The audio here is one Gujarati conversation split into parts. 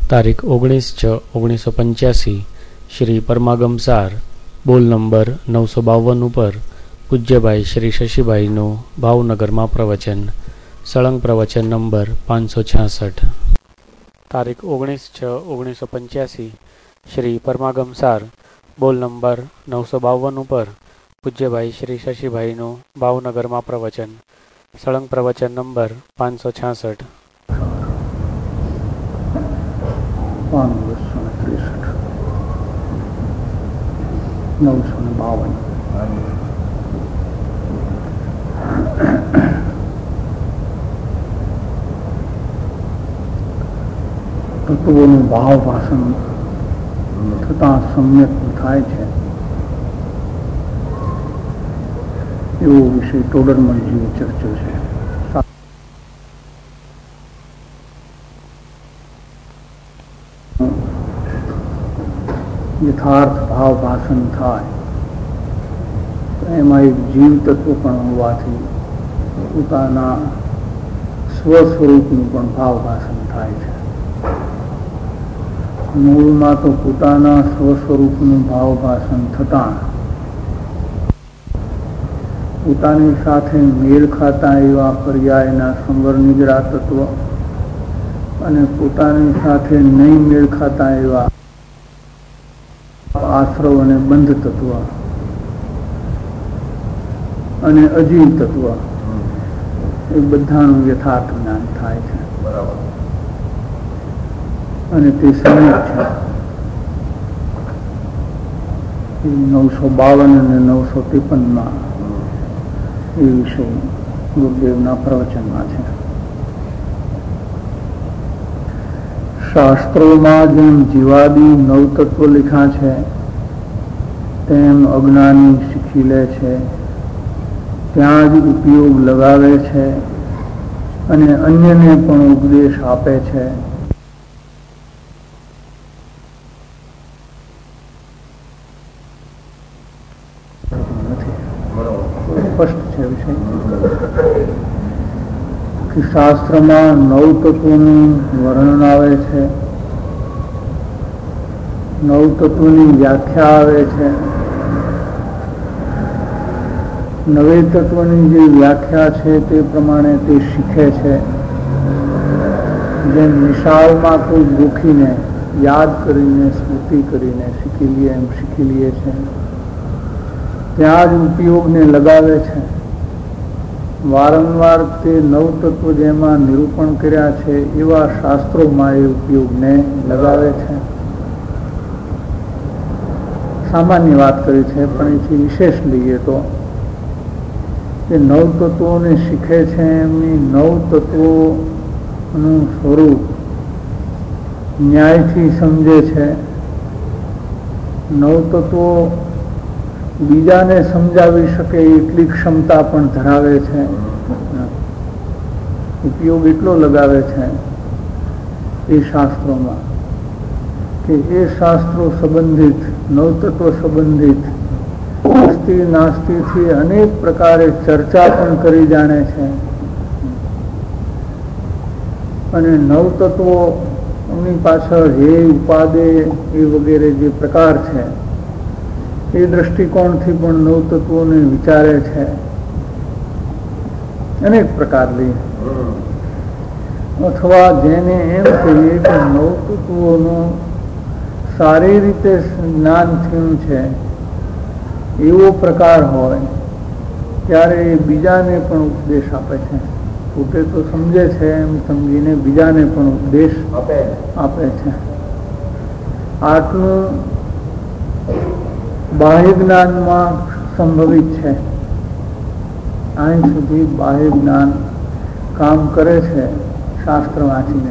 તારીખ 19/6/1985 શ્રી પરમાગમ સાર બોલ નંબર 952 ઉપર પૂજ્યભાઈ શ્રી શશીભાઈનું ભાવનગરમાં પ્રવચન, સળંગ પ્રવચન નંબર 566. તારીખ 19/6/1985 શ્રી પરમાગમ સાર બોલ નંબર 952 ઉપર પૂજ્યભાઈ શ્રી શશીભાઈનું ભાવનગરમાં પ્રવચન, સળંગ પ્રવચન નંબર 566. 952 તત્વોનું ભાવ ભાષણ થતા સમ્યક થાય છે એવો વિષય ટોડરમલજીએ ચર્ચ્યો છે. યથાર્થ ભાવ ભાષણ થાય તો એમાં એક જીવ તત્વ પણ હોવાથી પોતાના સ્વસ્વરૂપનું પણ ભાવ ભાષણ થાય છે. મૂળમાં તો પોતાના સ્વસ્વરૂપનું ભાવ ભાષણ થતા પોતાની સાથે મેળ ખાતા એવા પર્યાયના સંવર નિજરા તત્વ અને પોતાની સાથે નહીં મેળ ખાતા એવા આશ્રવ અને બંધ તત્વ અને અજીવ તત્વ એ બધાનું યથાર્થ જ્ઞાન થાય છે. અને તે સમ્યક છે. 952 અને 953 એ વિષય ગુરુદેવના પ્રવચનમાં છે. શાસ્ત્રોમાં જેમ જીવાદી 9 તત્વ લખ્યા છે તેમ અજ્ઞાની શીખી લે છે, ત્યાં જ ઉપયોગ લગાવે છે અને અન્યને પણ ઉપદેશ આપે છે. સ્પષ્ટ છે વિષય કે શાસ્ત્રમાં 9 તત્વોનું વર્ણન આવે છે, 9 તત્વોની વ્યાખ્યા આવે છે. 9 તત્વની જે વ્યાખ્યા છે તે પ્રમાણે તે શીખે છે. જેમ નિશાળમાં કોઈ ગોખીને યાદ કરીને સ્મૃતિ કરીને શીખી લે એમ શીખી લે છે, ત્યાં જ ઉપયોગને લગાવે છે. વારંવાર તે 9 તત્વ જેમાં નિરૂપણ કર્યા છે એવા શાસ્ત્રોમાં એ ઉપયોગને લગાવે છે. સામાન્ય વાત કરી છે, પણ એથી વિશેષ લઈએ તો કે 9 તત્વોને શીખે છે એમની 9 તત્વોનું સ્વરૂપ ન્યાયથી સમજે છે. 9 તત્વો બીજાને સમજાવી શકે એટલી ક્ષમતા પણ ધરાવે છે. ઉપયોગ એટલો લગાવે છે એ શાસ્ત્રોમાં કે એ શાસ્ત્રો સંબંધિત 9 તત્વ સંબંધિત અસ્તિ નાસ્તિથી અનેક પ્રકારે ચર્ચા પણ કરી જાણે છે. અને 9 તત્વોની પાછળ હે ઉપાદે એ વગેરે જે પ્રકાર છે એ દ્રષ્ટિકોણથી પણ 9 તત્વોને વિચારે છે. અનેક પ્રકાર લઈએ અથવા જેને એમ કહીએ કે 9 તત્વોનું સારી રીતે જ્ઞાન થયું છે એવો પ્રકાર હોય ત્યારે એ બીજાને પણ ઉપદેશ આપે છે. પોતે તો સમજે છે એમ સમજીને બીજાને પણ ઉપદેશ આપે છે. આટલું બાહ્ય જ્ઞાનમાં સંભવિત છે. અહીં સુધી બાહ્ય જ્ઞાન કામ કરે છે શાસ્ત્ર વાંચીને,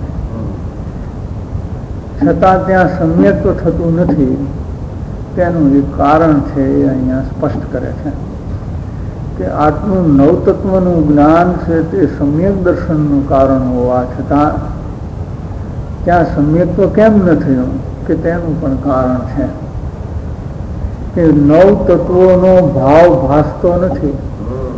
છતાં ત્યાં સમ્યક્ત્વ થતું નથી. તેનું એક કારણ છે એ અહીંયા સ્પષ્ટ કરે છે કે આટલું 9 તત્વનું જ્ઞાન છે તે સમ્યક દર્શનનું કારણ હોવા છતાં ત્યાં સમ્યક્ત્વ કેમ ન થયું કે તેનું પણ કારણ છે કે 9 તત્વોનો ભાવ ભાસતો નથી.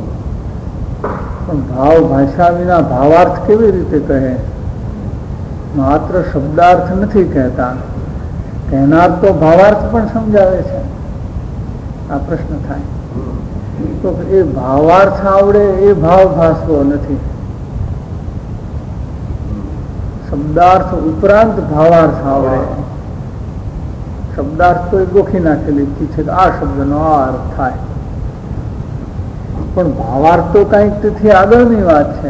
પણ ભાવ ભાષા વિના ભાવાર્થ કેવી રીતે કહે? માત્ર શબ્દાર્થ નથી કહેતા, કહેનાર તો ભાવાર્થ પણ સમજાવે છે. આ પ્રશ્ન થાય તો એ ભાવાર્થ આવડે એ ભાવ ભાસવો નથી. શબ્દાર્થ ઉપરાંત ભાવાર્થ આવડે. શબ્દાર્થ તો એ ગોખી નાખેલી છે કે આ શબ્દનો આ અર્થ થાય, પણ ભાવાર્થ તો કંઈક તેથી આગળની વાત છે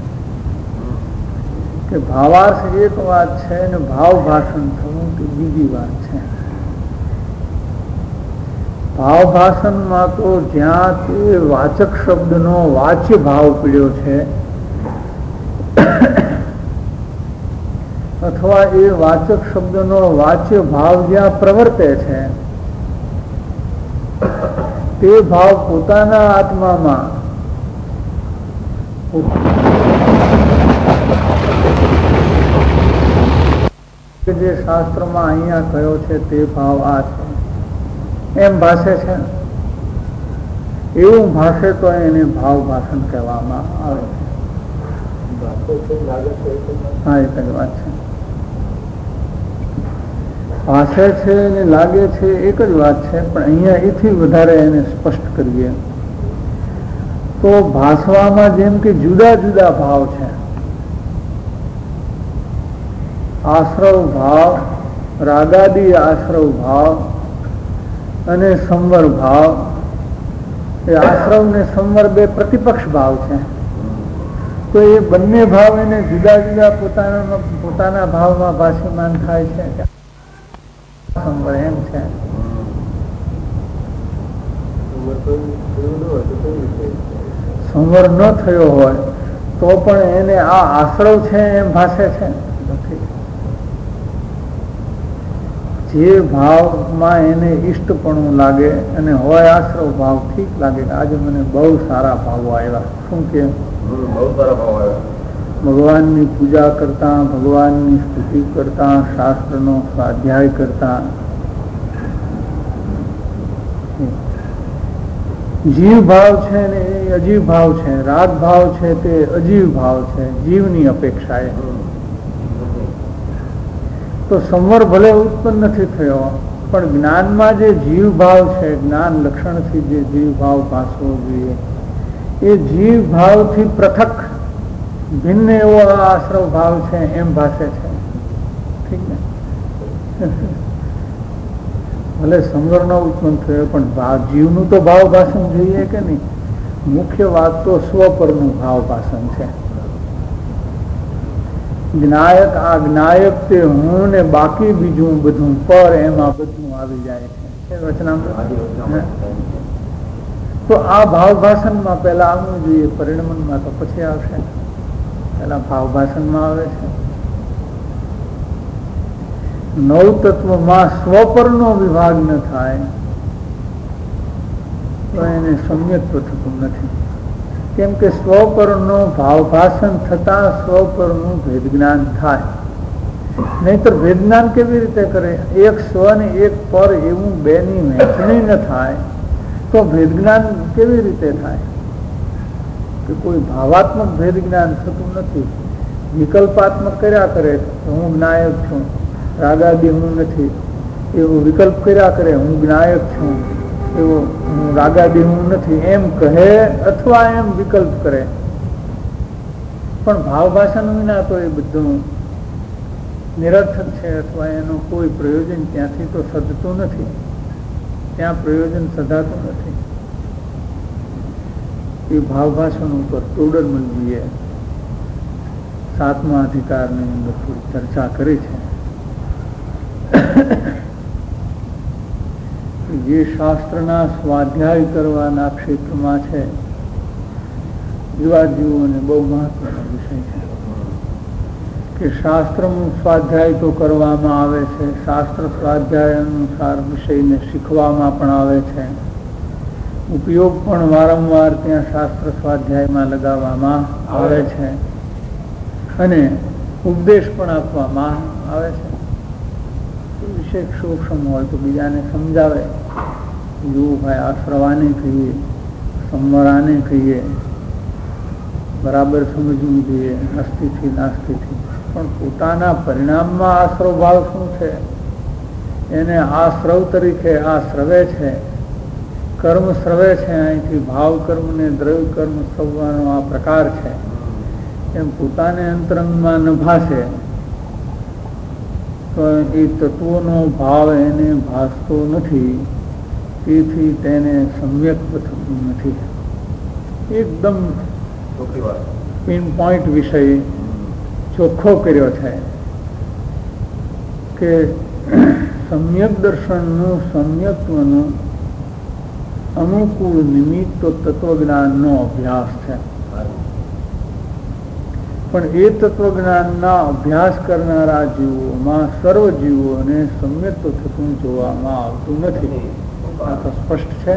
કે ભાવાર્થ એક વાત છે અને ભાવ ભાષણ થવું તે બીજી વાત છે. ભાવ ભાષણમાં તો જ્યાં તે વાચક શબ્દનો વાચ્ય ભાવ પીડ્યો છે અથવા એ વાચક શબ્દનો વાચ્ય ભાવ જ્યાં પ્રવર્તે છે તે ભાવ પોતાના આત્મામાં જે શાસ્ત્રમાં અહીંયા કયો છે તે ભાવ આ છે એમ ભાષે છે. એવું ભાષે તો એને ભાવ ભાષણ કહેવામાં આવે છે. હા, એક જ વાત છે. ભાષે છે અને લાગે છે એક જ વાત છે, પણ અહીંયા એથી વધારે એને સ્પષ્ટ કરીએ તો ભાષવામાં જેમ કે જુદા જુદા ભાવ છે. આશ્રવ ભાવ, રાગાદી આશ્રવ ભાવ અને સંવર ભાવ. એ આશ્રવ ને સંવર બે પ્રતિપક્ષ ભાવ છે. તો એ બંને ભાવ એને જુદા જુદા પોતાના ભાવમાં ભાષ્યમાન થાય છે. સંવર એમ છે. સંવર ન થયો હોય તો પણ એને આ આશ્રવ છે એમ ભાષે છે. જે ભાવમાં એને ઈષ્ટપણું લાગે અને હોય આશ્રવ ભાવ, ઠીક લાગે કે આજે મને બહુ સારા ભાવો આવ્યા. શું કે બહુ સારા ભાવ આવ્યા. ભગવાનની પૂજા કરતા, ભગવાનની સ્તુતિ કરતા, શાસ્ત્રનો સ્વાધ્યાય કરતા. જીવ ભાવ છે ને એ અજીવ ભાવ છે. રાગ ભાવ છે તે અજીવ ભાવ છે જીવની અપેક્ષાએ. તો સંવર ભલે ઉત્પન્ન નથી થયો, પણ જ્ઞાનમાં જે જીવ ભાવ છે, જ્ઞાન લક્ષણથી જે જીવ ભાવ ભાસવો જોઈએ એ જીવ ભાવથી પૃથક ભિન્ન એવો આ આશ્રવ ભાવ છે એમ ભાષે છે. ઠીક ને? ભલે સંવર ન ઉત્પન્ન થયો પણ જીવનું તો ભાવ ભાષણ જોઈએ કે નહીં? મુખ્ય વાત તો સ્વપરનું ભાવ ભાષણ છે. જ્ઞાયક આ જ્ઞાયક તે હું ને બાકી બીજું બધું પર, એમાં બધું આવી જાય છે વચનામૃત. તો આ ભાવ ભાષણમાં પહેલા આવવું જોઈએ, પરિણમનમાં તો પછી આવશે. પહેલા ભાવ ભાષણમાં આવે છે. નવ તત્વમાં સ્વપરનો વિભાગ ન થાય તો એને સમ્યક્ત્વ થતું નથી. કેમ કે સ્વપરનો ભાવ ભાષણ થતા સ્વપરનું ભેદ જ્ઞાન થાય. નહીતર ભેદ જ્ઞાન કેવી રીતે કરે? એક સ્વ ને એક પર એવું બેની વહેંચણી ન થાય તો ભેદ જ્ઞાન કેવી રીતે થાય? કે કોઈ ભાવાત્મક ભેદ જ્ઞાન થતું નથી. વિકલ્પાત્મક કર્યા કરે, હું જ્ઞાયક છું, રાગાદી હું નથી, એવો વિકલ્પ કર્યા કરે, હું જ્ઞાયક છું, એવો હું રાગાદી હું નથી એમ કહે અથવા એમ વિકલ્પ કરે. પણ ભાવ ભાષણ વિના તો એ બધું નિરર્થક છે અથવા એનું કોઈ પ્રયોજન ત્યાંથી તો સદતું નથી. ત્યાં પ્રયોજન સધાતું નથી. એ ભાવ ભાષણ ઉપર તોડર મંડળીએ 7મા અધિકારની અંદર થોડી ચર્ચા કરી છે. જે શાસ્ત્રના સ્વાધ્યાય કરવાના ક્ષેત્રમાં છે એવા જીવોને બહુ મહત્વનો વિષય છે કે શાસ્ત્રનું સ્વાધ્યાય તો કરવામાં આવે છે, શાસ્ત્ર સ્વાધ્યાય અનુસાર વિષયને શીખવામાં પણ આવે છે, ઉપયોગ પણ વારંવાર ત્યાં શાસ્ત્ર સ્વાધ્યાયમાં લગાવવામાં આવે છે અને ઉપદેશ પણ આપવામાં આવે છે. વિષય સૂક્ષ્મ હોય તો બીજાને સમજાવે, જો ભાઈ આશ્રવાને કહીએ, સંવરાને કહીએ, બરાબર સમજવું જોઈએ, અસ્થિથી નાસ્તિથી. પણ પોતાના પરિણામમાં આશ્રવ ભાવ શું છે એને આશ્રવ તરીકે આ શ્રવે છે, કર્મ શ્રવે છે. અહીંથી ભાવ કર્મ ને દ્રવ્ય કર્મ શ્રવવાનો આ પ્રકાર છે. એમ પોતાને અંતરંગમાં ન ભાષે તો એ તત્વોનો ભાવ એને ભાસતો નથી, તેથી તેને સમ્યક થતું નથી. એકદમ પિન પોઈન્ટ વિષય ચોખ્ખો કર્યો છે કે સમ્યક દર્શનનું સમ્યકત્વનું અનુકૂળ નિમિત્ત તો તત્વજ્ઞાનનો અભ્યાસ છે. પણ એ તત્વજ્ઞાનના અભ્યાસ કરનારા જીવોમાં સર્વ જીવોને સમ્યક્ત થતું જોવામાં આવતું નથી. આ તો સ્પષ્ટ છે.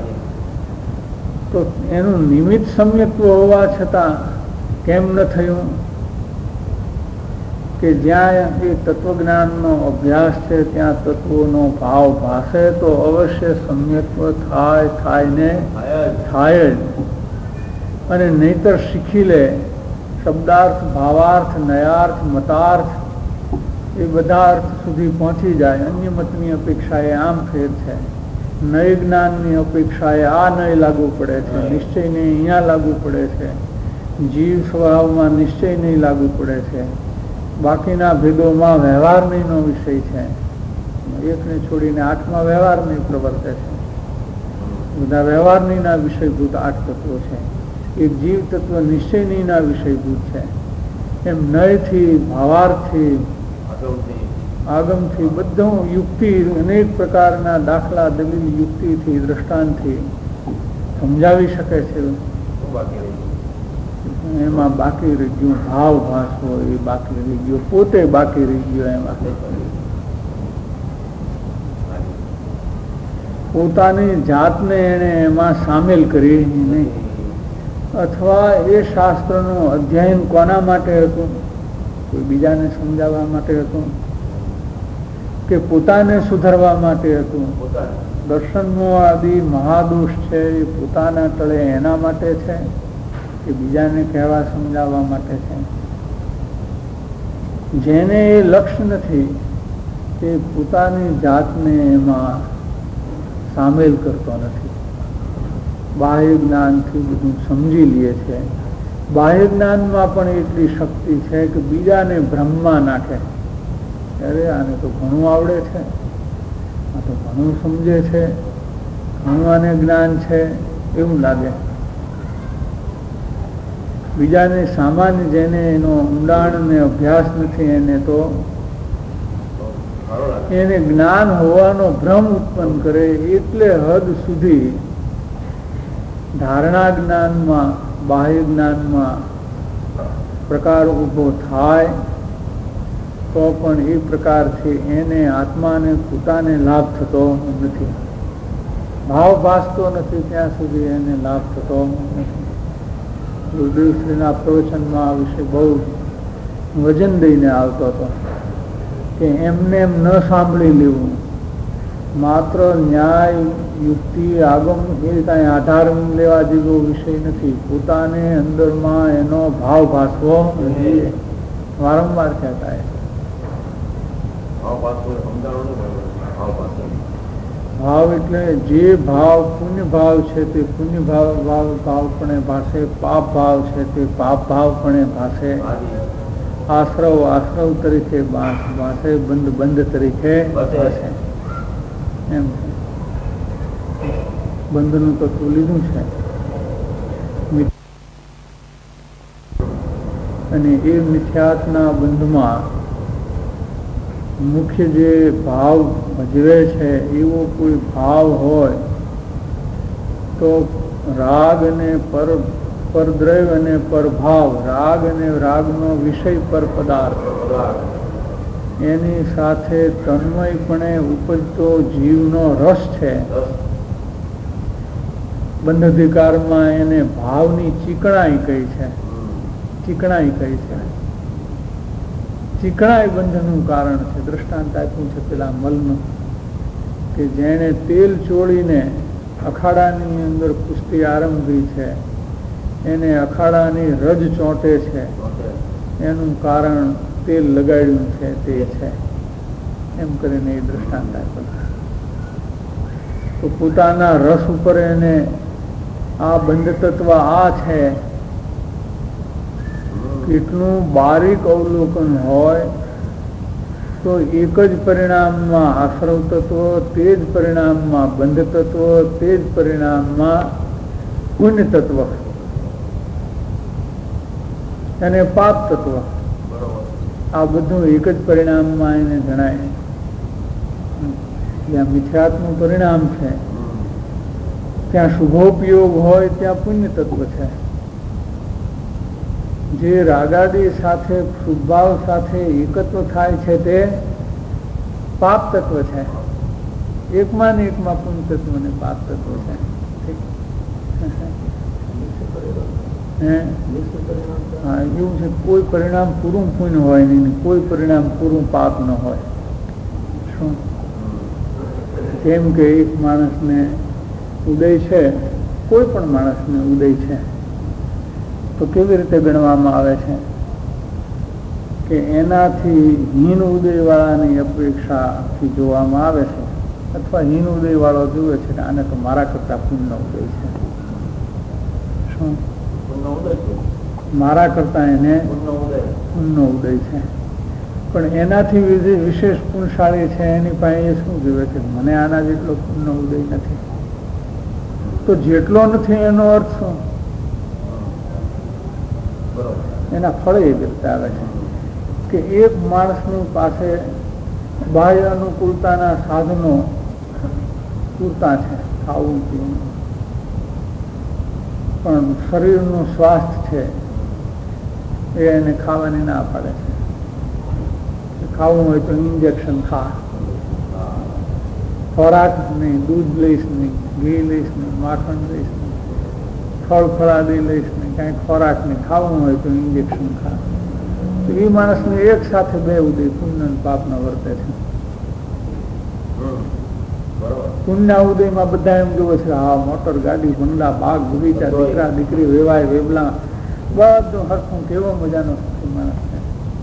તો એનું નિમિત્ત સમ્યક્ત્વ હોવા છતાં કેમ ન થયું કે જ્યાં એ તત્વજ્ઞાનનો અભ્યાસ છે ત્યાં તત્વોનો ભાવ ભાષે તો અવશ્ય સમ્યક્ત્વ થાય જ. અને નહીતર શીખી લે શબ્દાર્થ, ભાવાર્થ, નયાર્થ, મતાર્થ એ બધા અર્થ સુધી પહોંચી જાય. અન્ય મતની અપેક્ષાએ આમ ફેર છે, નય જ્ઞાનની અપેક્ષાએ આ નય લાગુ પડે છે, નિશ્ચયને અહીંયા લાગુ પડે છે, જીવ સ્વભાવમાં નિશ્ચય નહીં લાગુ પડે છે, બાકીના ભેદોમાં વ્યવહાર નહીંનો વિષય છે. એકને છોડીને આઠમાં વ્યવહાર નહીં પ્રવર્તે છે. બધા વ્યવહાર નહીંના વિષયભૂત આઠ તત્વો છે. એક જીવ તત્વ નિશ્ચય નહીંના વિષયભૂત છે. એમ નયથી, ભાવાર્થથી, આગમથી બધું યુક્તિ, અનેક પ્રકારના દાખલા, દલીલ, યુક્તિથી, દ્રષ્ટાંતથી સમજાવી શકે છે. એમાં બાકી રહી ગયું ભાવ ભાષવો, એ બાકી રહી ગયો, પોતે બાકી રહી ગયો. એમાં પોતાની જાતને એને એમાં સામેલ કરી નહીં. અથવા એ શાસ્ત્રનું અધ્યયન કોના માટે હતું? કોઈ બીજાને સમજાવવા માટે હતું કે પોતાને સુધારવા માટે હતું? દર્શનનો આદિ મહાદોષ છે એ પોતાના તળે એના માટે છે કે બીજાને કહેવા સમજાવવા માટે છે? જેને એ લક્ષ્ય નથી તે પોતાની જાતને એમાં સામેલ કરતો નથી. બાહ્ય જ્ઞાનથી બધું સમજી લે છે. બાહ્ય જ્ઞાનમાં પણ એટલી શક્તિ છે કે બીજાને ભ્રમમાં નાખે. અરે આને તો ઘણું આવડે છે, આ તો ઘણું સમજે છે, ઘણું આને જ્ઞાન છે એવું લાગે. બીજાને સામાન્ય જેને એનો ઊંડાણ ને અભ્યાસ નથી એને તો એને જ્ઞાન હોવાનો ભ્રમ ઉત્પન્ન કરે. એટલે હદ સુધી ધારણા જ્ઞાનમાં, બાહ્ય જ્ઞાનમાં પ્રકાર ઊભો થાય તો પણ એ પ્રકારથી એને આત્માને પોતાને લાભ થતો નથી. ભાવ ભાસતો નથી ત્યાં સુધી એને લાભ થતો નથી. ગુરુદેવશ્રીના પ્રવચનમાં આ વિશે બહુ વજન દઈને આવતો હતો કે એમને એમ ન સાંભળી લેવું. માત્ર ન્યાય, યુક્તિ, આગમ એ કાંઈ આધાર લેવા જેવો વિષય નથી. પોતાને અંદરમાં એનો ભાવ ભાસવો જોઈએ. વારંવાર કહેતા ભાવ એટલે જે ભાવ પુણ્ય ભાવ છે તે પુણ્ય ભાવપણે ભાષે, પાપ ભાવ છે તે પાપ ભાવપણે ભાષે, આશ્રવ તરીકે ભાષે, બંધ તરીકે ભાષે. એમ બંધનું તત્વ લીધું છે અને એ મિથ્યાત્વના બંધમાં મુખ્ય જે ભાવ ભજવે છે એવો કોઈ ભાવ હોય તો રાગ અને પરદ્રવ્ય અને પરભાવ, રાગ અને રાગનો વિષય પર પદાર્થ, એની સાથે તન્મયપણે ઉપજતો જીવનો રસ છે. બંધ અધિકારમાં એને ભાવની ચીકણાઈ કહી છે. ચીકણાઈ બંધનું કારણ છે. દ્રષ્ટાંત આપ્યું છે પેલા મલનું કે જેણે તેલ ચોળીને અખાડાની અંદર કુસ્તી આરંભી છે એને અખાડાની રજ ચોંટે છે. એનું કારણ તેલ લગાડ્યું છે તે છે, એમ કરીને એ દ્રષ્ટાંત આપ્યું. તો પોતાના રસ ઉપર એને આ બંધ તત્વ આ છે, કેટલું બારીક અવલોકન હોય તો એક જ પરિણામમાં આશ્રવ તત્વ, તે જ પરિણામમાં બંધ તત્વ, તે જ પરિણામમાં પુણ્ય તત્વ અને પાપ તત્વ, આ બધું એક જ પરિણામમાં એને જણાય. જ્યાં મિથ્યાત્મનું પરિણામ છે ત્યાં શુભોપયોગ હોય ત્યાં પુણ્ય તત્વ છે. જે રાગાદી સાથે શુભભાવ સાથે એકત્વ થાય છે તે પાપ તત્વ છે. એકમાં ને એકમાં પુણ્ય તત્વ ને પાપ તત્વ છે. હા, એવું છે. કોઈ પરિણામ પૂરું પુણ્ય હોય નહીં, કોઈ પરિણામ પૂરું પાપ ન હોય. શું? જેમ કે એક માણસને ઉદય છે, કોઈ પણ માણસને ઉદય છે તો કેવી રીતે ગણવામાં આવે છે કે એનાથી હીન ઉદયવાળાની અપેક્ષાથી જોવામાં આવે છે, અથવા હીન ઉદયવાળો જુએ છે કે આને તો મારા કરતા પુણ્ય ઉદય છે. શું? મારા કરતા એને પુણ્ય ઉદય છે, પણ એનાથી વિશેષ પુણ્યશાળી છે, એની પાસે એ શું જોવે છે, મને આના જેટલો પુણ્ય ઉદય નથી. તો જેટલો નથી એનો અર્થ શું? એના ફળ એ દર્શાવે છે કે એક માણસની પાસે બાહ્ય અનુકૂળતાના સાધનો પૂરતા છે, ખાવું પીવું, પણ શરીરનું સ્વાસ્થ્ય છે એ એને ખાવાની ના પાડે છે. ખાવું હોય તો ઇન્જેક્શન ખા, ખોરાક નહીં, દૂધ લઈશ નહીં, ઘી લઈશ નહીં, માખણ લઈશ નહીં, ફળ ફળાદી લઈશ નહીં, કાંઈ ખોરાક નહીં, ખાવું હોય તો ઇન્જેક્શન ખા. તો એ માણસને એક સાથે બે ઉદય પુણ્ય અને પાપના વર્તે છે. પુણ્ય ઉદયમાં બધા એમ જોવે છે હા મોટર ગાડી, બંગલા, બાગ, બગીચા, દીકરા દીકરી, વેવાય વેવલા, બધું હરખું, કેવો મજાનો માણસ છે.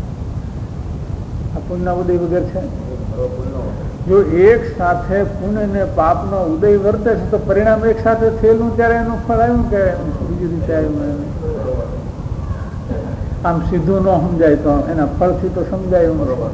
આ પુણ્ય ઉદય વગર છે. જો એક સાથે પુણ્ય ને પાપ નો ઉદય વર્તે છે તો પરિણામ એક સાથે થયેલું ત્યારે એનું ફળ આવ્યું કે બીજી રીતે આવ્યું? આમ સીધું ન સમજાય તો એના ફળથી તો સમજાય.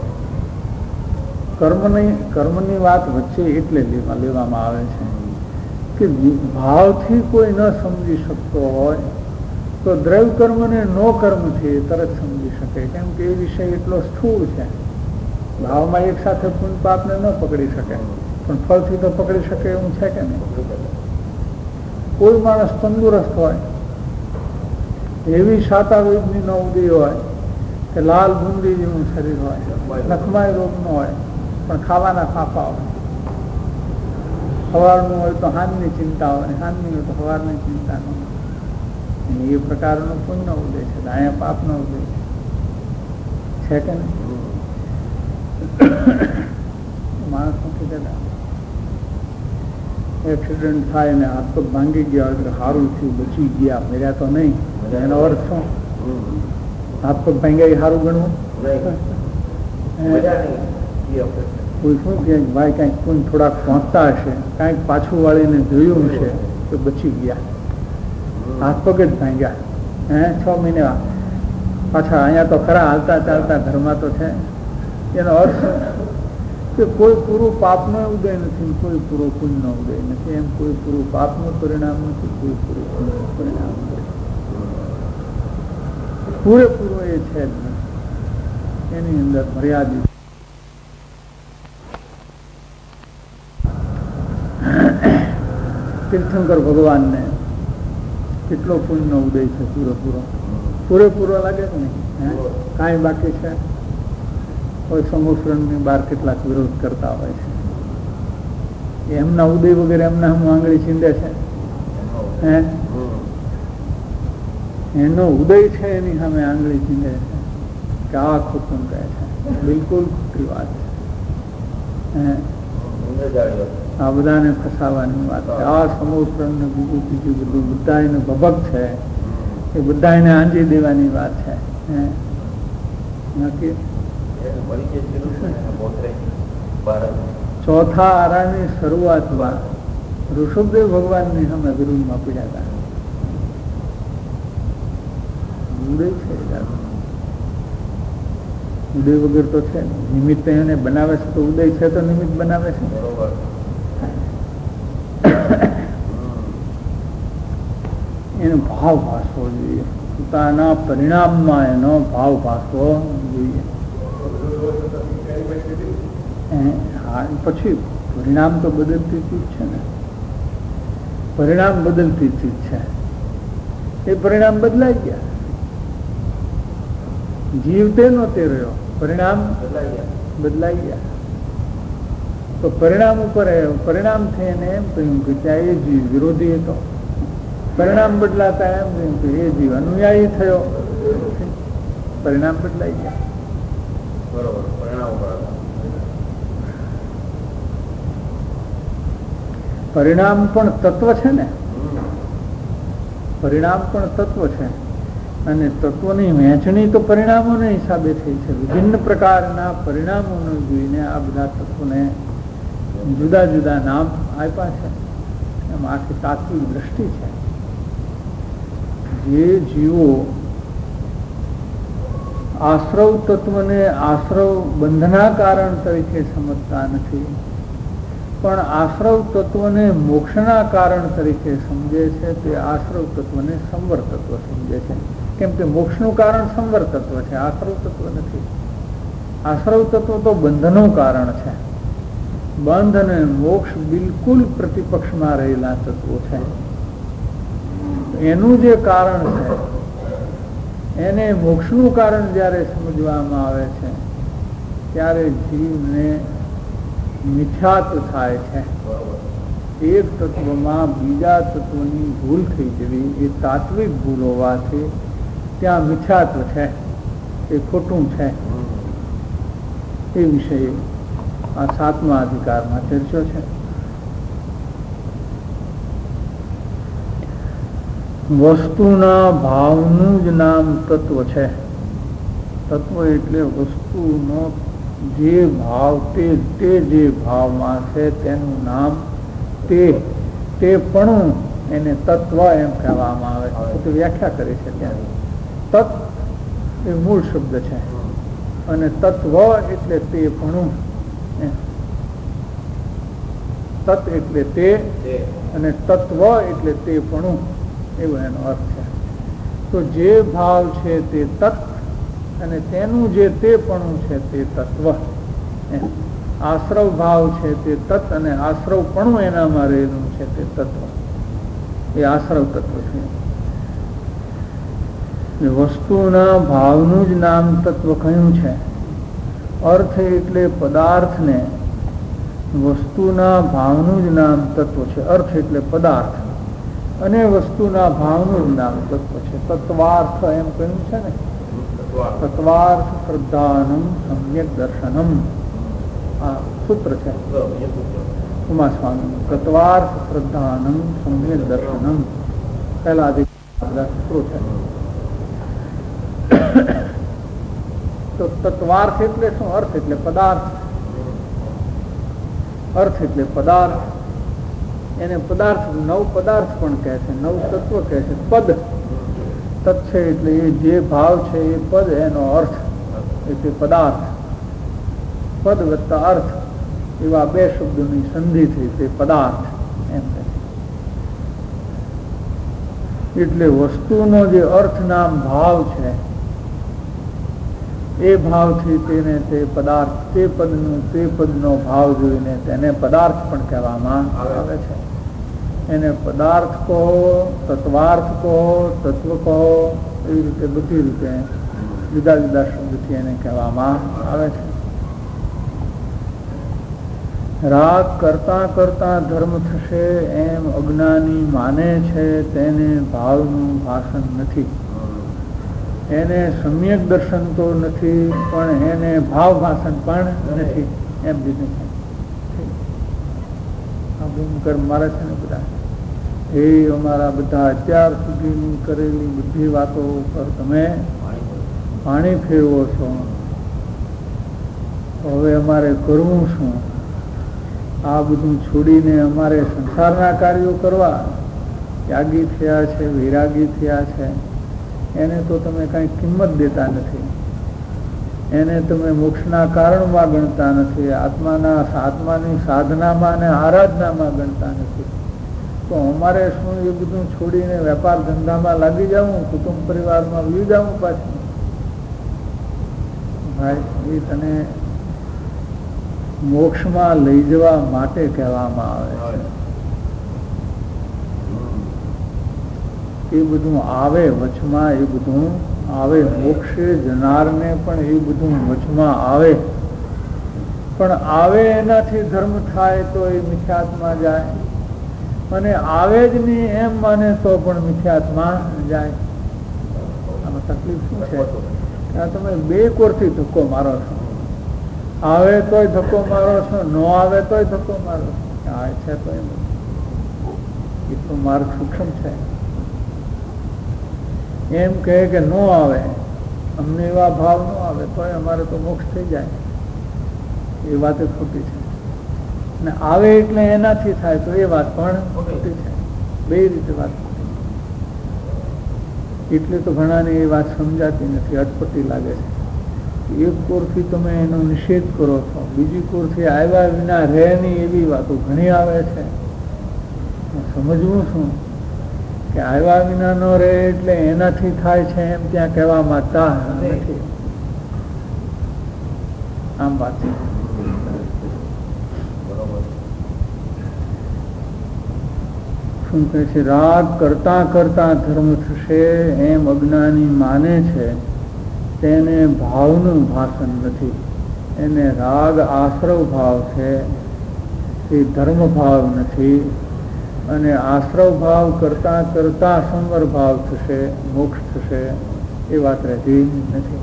કર્મની વાત વચ્ચે એટલે લેવામાં આવે છે કે ભાવથી કોઈ ન સમજી શકતો હોય તો દ્રવ્ય કર્મ ને નો કર્મથી તરત સમજી શકે, કેમ કે એ વિષય એટલો સ્થૂળ છે. ભાવમાં એક સાથે પુણ્ય પાપને ન પકડી શકે, પણ ફળથી તો પકડી શકે એવું છે કે નહીં? કોઈ માણસ તંદુરસ્ત હોય, એવી શાતાવેદની ન ઉદય હોય કે લાલ બુંદી જેવું શરીર હોય, નખમાય રોગ ન હોય, પણ ખાવાના ફાફા હોય. સવારનું હોય તો હાનની ચિંતા હોય, હાનની હોય તો સવારની ચિંતા ન હોય. એ પ્રકારનો પુણ્ય ઉદય છે, અહીંયા પાપનો ઉદય છે કે નહીં? માણસ નથી કહેતા એક્સિડન્ટ થાય ને હાથ પગ ભાંગી ગયા એટલે સારું થયું, બચી ગયા, મર્યા તો નહીં. એનો અર્થ શું? હાથ પગ ભાંગ્યા એ સારું ગણવું? કોઈ શું કે ભાઈ કાંઈક કોઈ થોડાક પહોંચતા હશે, કાંઈક પાછું વાળીને જોયું છે તો બચી ગયા, હાથ પગ જ ભાંગ્યા, 6 મહિને પાછા અહીંયા તો ખરા હાલતા ચાલતા ઘરમાં તો છે. એનો અર્થ કે કોઈ પૂરું પાપનો ઉદય નથી, કોઈ પૂરો પુણ્યનો ઉદય નથી. એમ કોઈ પૂરું પાપનું પરિણામ નથી, કોઈ પૂરું પુણ્યનું પરિણામ નથી. પૂરેપૂરો એ છે જ નહીં, એની અંદર મર્યાદિત. તીર્થંકર ભગવાનને કેટલો પુણ્યનો ઉદય છે? પૂરેપૂરો લાગે કે નહીં? કાંઈ બાકી છે? કોઈ સમુદ્રની બહાર કેટલાક વિરોધ કરતા હોય છે, એમના ઉદય વગેરે એમના હું આંગળી ચીંધે છે. એનો ઉદય છે એની સામે આંગળી ચીંધે છે કે આ ખોટું કહે છે. બિલકુલ ખોટી વાત છે. આ બધાને ફસાવાની વાત છે. આ સમુદ્રને બીજું બધું બધા એને ભભક છે, એ બધા એને આંજી દેવાની વાત છે. નક્કી ચોથા આરાની શરૂઆતમાં ઋષભદેવ ભગવાનની સામે વિરુદ્ધમાં પીડ્યા હતા. ઉદય છે, ઉદય વગર તો છે નિમિત્ત એને બનાવે છે તો ઉદય છે તો નિમિત્ત બનાવે છે. એનો ભાવ ભાસવો જોઈએ, પોતાના પરિણામમાં એનો ભાવ ભાસવો જોઈએ. પછી પરિણામ તો બદલતી ચીજ છે ને, પરિણામ બદલતી ચીજ છે. એ પરિણામ બદલાઈ ગયા, જીવ તે નહોતે રહ્યો, પરિણામ બદલાઈ ગયા. તો પરિણામ ઉપર પરિણામ થઈને એમ કહ્યું કે ત્યાં એ જીવ વિરોધી હતો, પરિણામ બદલાતા એમ કહ્યું કે એ જીવ અનુયાયી થયો, પરિણામ બદલાઈ ગયા. બરોબર, પરિણામ પરિણામ પણ તત્વ છે ને, પરિણામ પણ તત્વ છે અને તત્વની વહેંચણી તો પરિણામોના હિસાબે થઈ છે. વિભિન્ન પ્રકારના પરિણામોને જોઈને આ બધા તત્વોને જુદા જુદા નામ આપ્યા છે. એમ આખી તાત્વિક દ્રષ્ટિ છે. જે જીવો આશ્રવ તત્વને આશ્રવ બંધના કારણ તરીકે સમજતા નથી, પણ આશ્રવ તત્વને મોક્ષના કારણ તરીકે સમજે છે, તે આશ્રવ તત્વને સંવર તત્વ સમજે છે. કેમ કે મોક્ષનું કારણ સંવર તત્વ છે, આશ્રવ તત્વ નથી. આશ્રવ તત્વ તો બંધનું કારણ છે. બંધ અને મોક્ષ બિલકુલ પ્રતિપક્ષમાં રહેલા તત્વો છે. એનું જે કારણ છે એને મોક્ષનું કારણ જ્યારે સમજવામાં આવે છે ત્યારે જીવને મિથ્યાત્વ થાય છે. એક તત્વમાં બીજા તત્વની ભૂલ થઈ જવી એ તાત્વિક ભૂલ હોવાથી ત્યાં મિથ્યાત્વ છે, એ ખોટું છે. એ વિષય આ 7મા અધિકારમાં ચર્ચો છે. વસ્તુના ભાવનું જ નામ તત્વ છે. તત્વ એટલે વસ્તુનો જે ભાવ તે જે ભાવમાં છે તેનું નામ તે પણ એને તત્વ એમ કહેવામાં આવે છે. તો વ્યાખ્યા કરી છે ત્યાં તત્વ એ મૂળ શબ્દ છે અને તત્વ એટલે તે પણ, તત્ એટલે તે અને તત્વ એટલે તે પણ, એવો એનો અર્થ છે. તો જે ભાવ છે તે તત્વ અને તેનું જે તે પણ છે તે તત્વ. આશ્રવ ભાવ છે તે તત્વ અને આશ્રવ પણ એનામાં રહેલું છે તે તત્વ, એ આશ્રવ તત્વ છે. વસ્તુના ભાવનું જ નામ તત્વ કહ્યું છે. અર્થ એટલે પદાર્થને વસ્તુના ભાવનું જ નામ તત્વ છે. અર્થ એટલે પદાર્થ અને વસ્તુના ભાવનું જ નામ તત્વ છે. તત્વાર્થ એમ કહ્યું છે ને, તત્વાર્થ શ્રદ્ધાનમ સમ્યક દર્શનમ, આ સૂત્ર છે ઉમા સ્વામી. તત્વાર્થ શ્રદ્ધાનમ સમ્યક દર્શનમ, પહેલા બધા સૂત્રો છે. તો તત્વાર્થ એટલે શું? અર્થ એટલે પદાર્થ. અર્થ એટલે પદાર્થ. એને પદાર્થ નવ પદાર્થ પણ કહે છે, નવ તત્વ કહે છે. પદ તત્ છે એટલે એ જે ભાવ છે એ પદ, એનો અર્થ એટલે પદાર્થ. પદ વત્તા અર્થ એવા બે શબ્દોની સંધિ થઈ તે પદાર્થ એમ કહે છે. એટલે વસ્તુનો જે અર્થ નામ ભાવ છે એ ભાવથી તેને તે પદાર્થ, તે પદનો ભાવ જોઈને તેને પદાર્થ પણ કહેવામાં આવે છે. એને પદાર્થ કહો, તત્વાર્થ કહો, તત્વ કહો, એવી રીતે બધી રીતે જુદા જુદા શબ્દથી એને કહેવામાં આવે છે. રાગ કરતા કરતા ધર્મ થશે એમ અજ્ઞાની માને છે તેને ભાવનું ભાષણ નથી. એને સમ્યક દર્શન તો નથી પણ એને ભાવ ભાષણ પણ નથી એમ દીધું છે. મારે છે ને બધા એ અમારા બધા અત્યાર સુધીની કરેલી બધી વાતો ઉપર તમે પાણી ફેરવો છો. તો હવે અમારે કરવું શું? આ બધું છોડીને અમારે સંસારના કાર્યો કરવા? ત્યાગી થયા છે, વિરાગી થયા છે, એને તો તમે કાંઈ કિંમત દેતા નથી, એને તમે મોક્ષના કારણમાં ગણતા નથી, આત્માની સાધનામાં અને આરાધનામાં ગણતા નથી. તો અમારે શું એ બધું છોડીને વેપાર ધંધામાં લાગી જવું, કુટુંબ પરિવારમાં વી જવું પાછું? ભાઈ, એ તને મોક્ષમાં લઈ જવા માટે કહેવામાં આવે છે. એ બધું આવે વચમાં, એ બધું આવે, મોક્ષે જનારને પણ એ બધું વચમાં આવે. પણ આવે એનાથી ધર્મ થાય તો એ મિથ્યાત્મા જાય, અને આવે જ નહીં એમ માને તો પણ મિથ્યાત્મા જાય. આમાં તકલીફ શું છે? આ તમે બે કોરથી ધક્કો મારો છો. આવે તોય ધક્કો મારો છો, ન આવે તોય ધક્કો મારો છો. આવે છે તો એ તો માર્ગ સૂક્ષ્મ છે. એમ કહે કે ન આવે, અમને એવા ભાવ ન આવે તોય અમારે તો મોક્ષ થઈ જાય, એ વાત ખોટી છે. ને આવે એટલે એનાથી થાય તો એ વાત પણ ખોટી છે. બે રીતે વાત ખોટી. એટલે તો ઘણાને એ વાત સમજાતી નથી, અટપટી લાગે છે. એક કોરથી તમે એનો નિષેધ કરો છો, બીજી કોરથી આવ્યા વિના રહે નહીં એવી વાતો ઘણી આવે છે. સમજવું શું કે આવ્યા વિના ન રહે એટલે એનાથી થાય છે એમ ત્યાં કહેવા માંગતા નથી. આમ વાત છે. શું કહે છે? રાગ કરતા કરતા ધર્મ થશે એમ અજ્ઞાની માને છે, તેને ભાવનું ભાષણ નથી. એને રાગ આશ્રવ ભાવ છે, એ ધર્મ ભાવ નથી. અને આશ્રવ ભાવ કરતા કરતા સંવર ભાવ થશે, મોક્ષ થશે, એ વાત રહેતી નથી.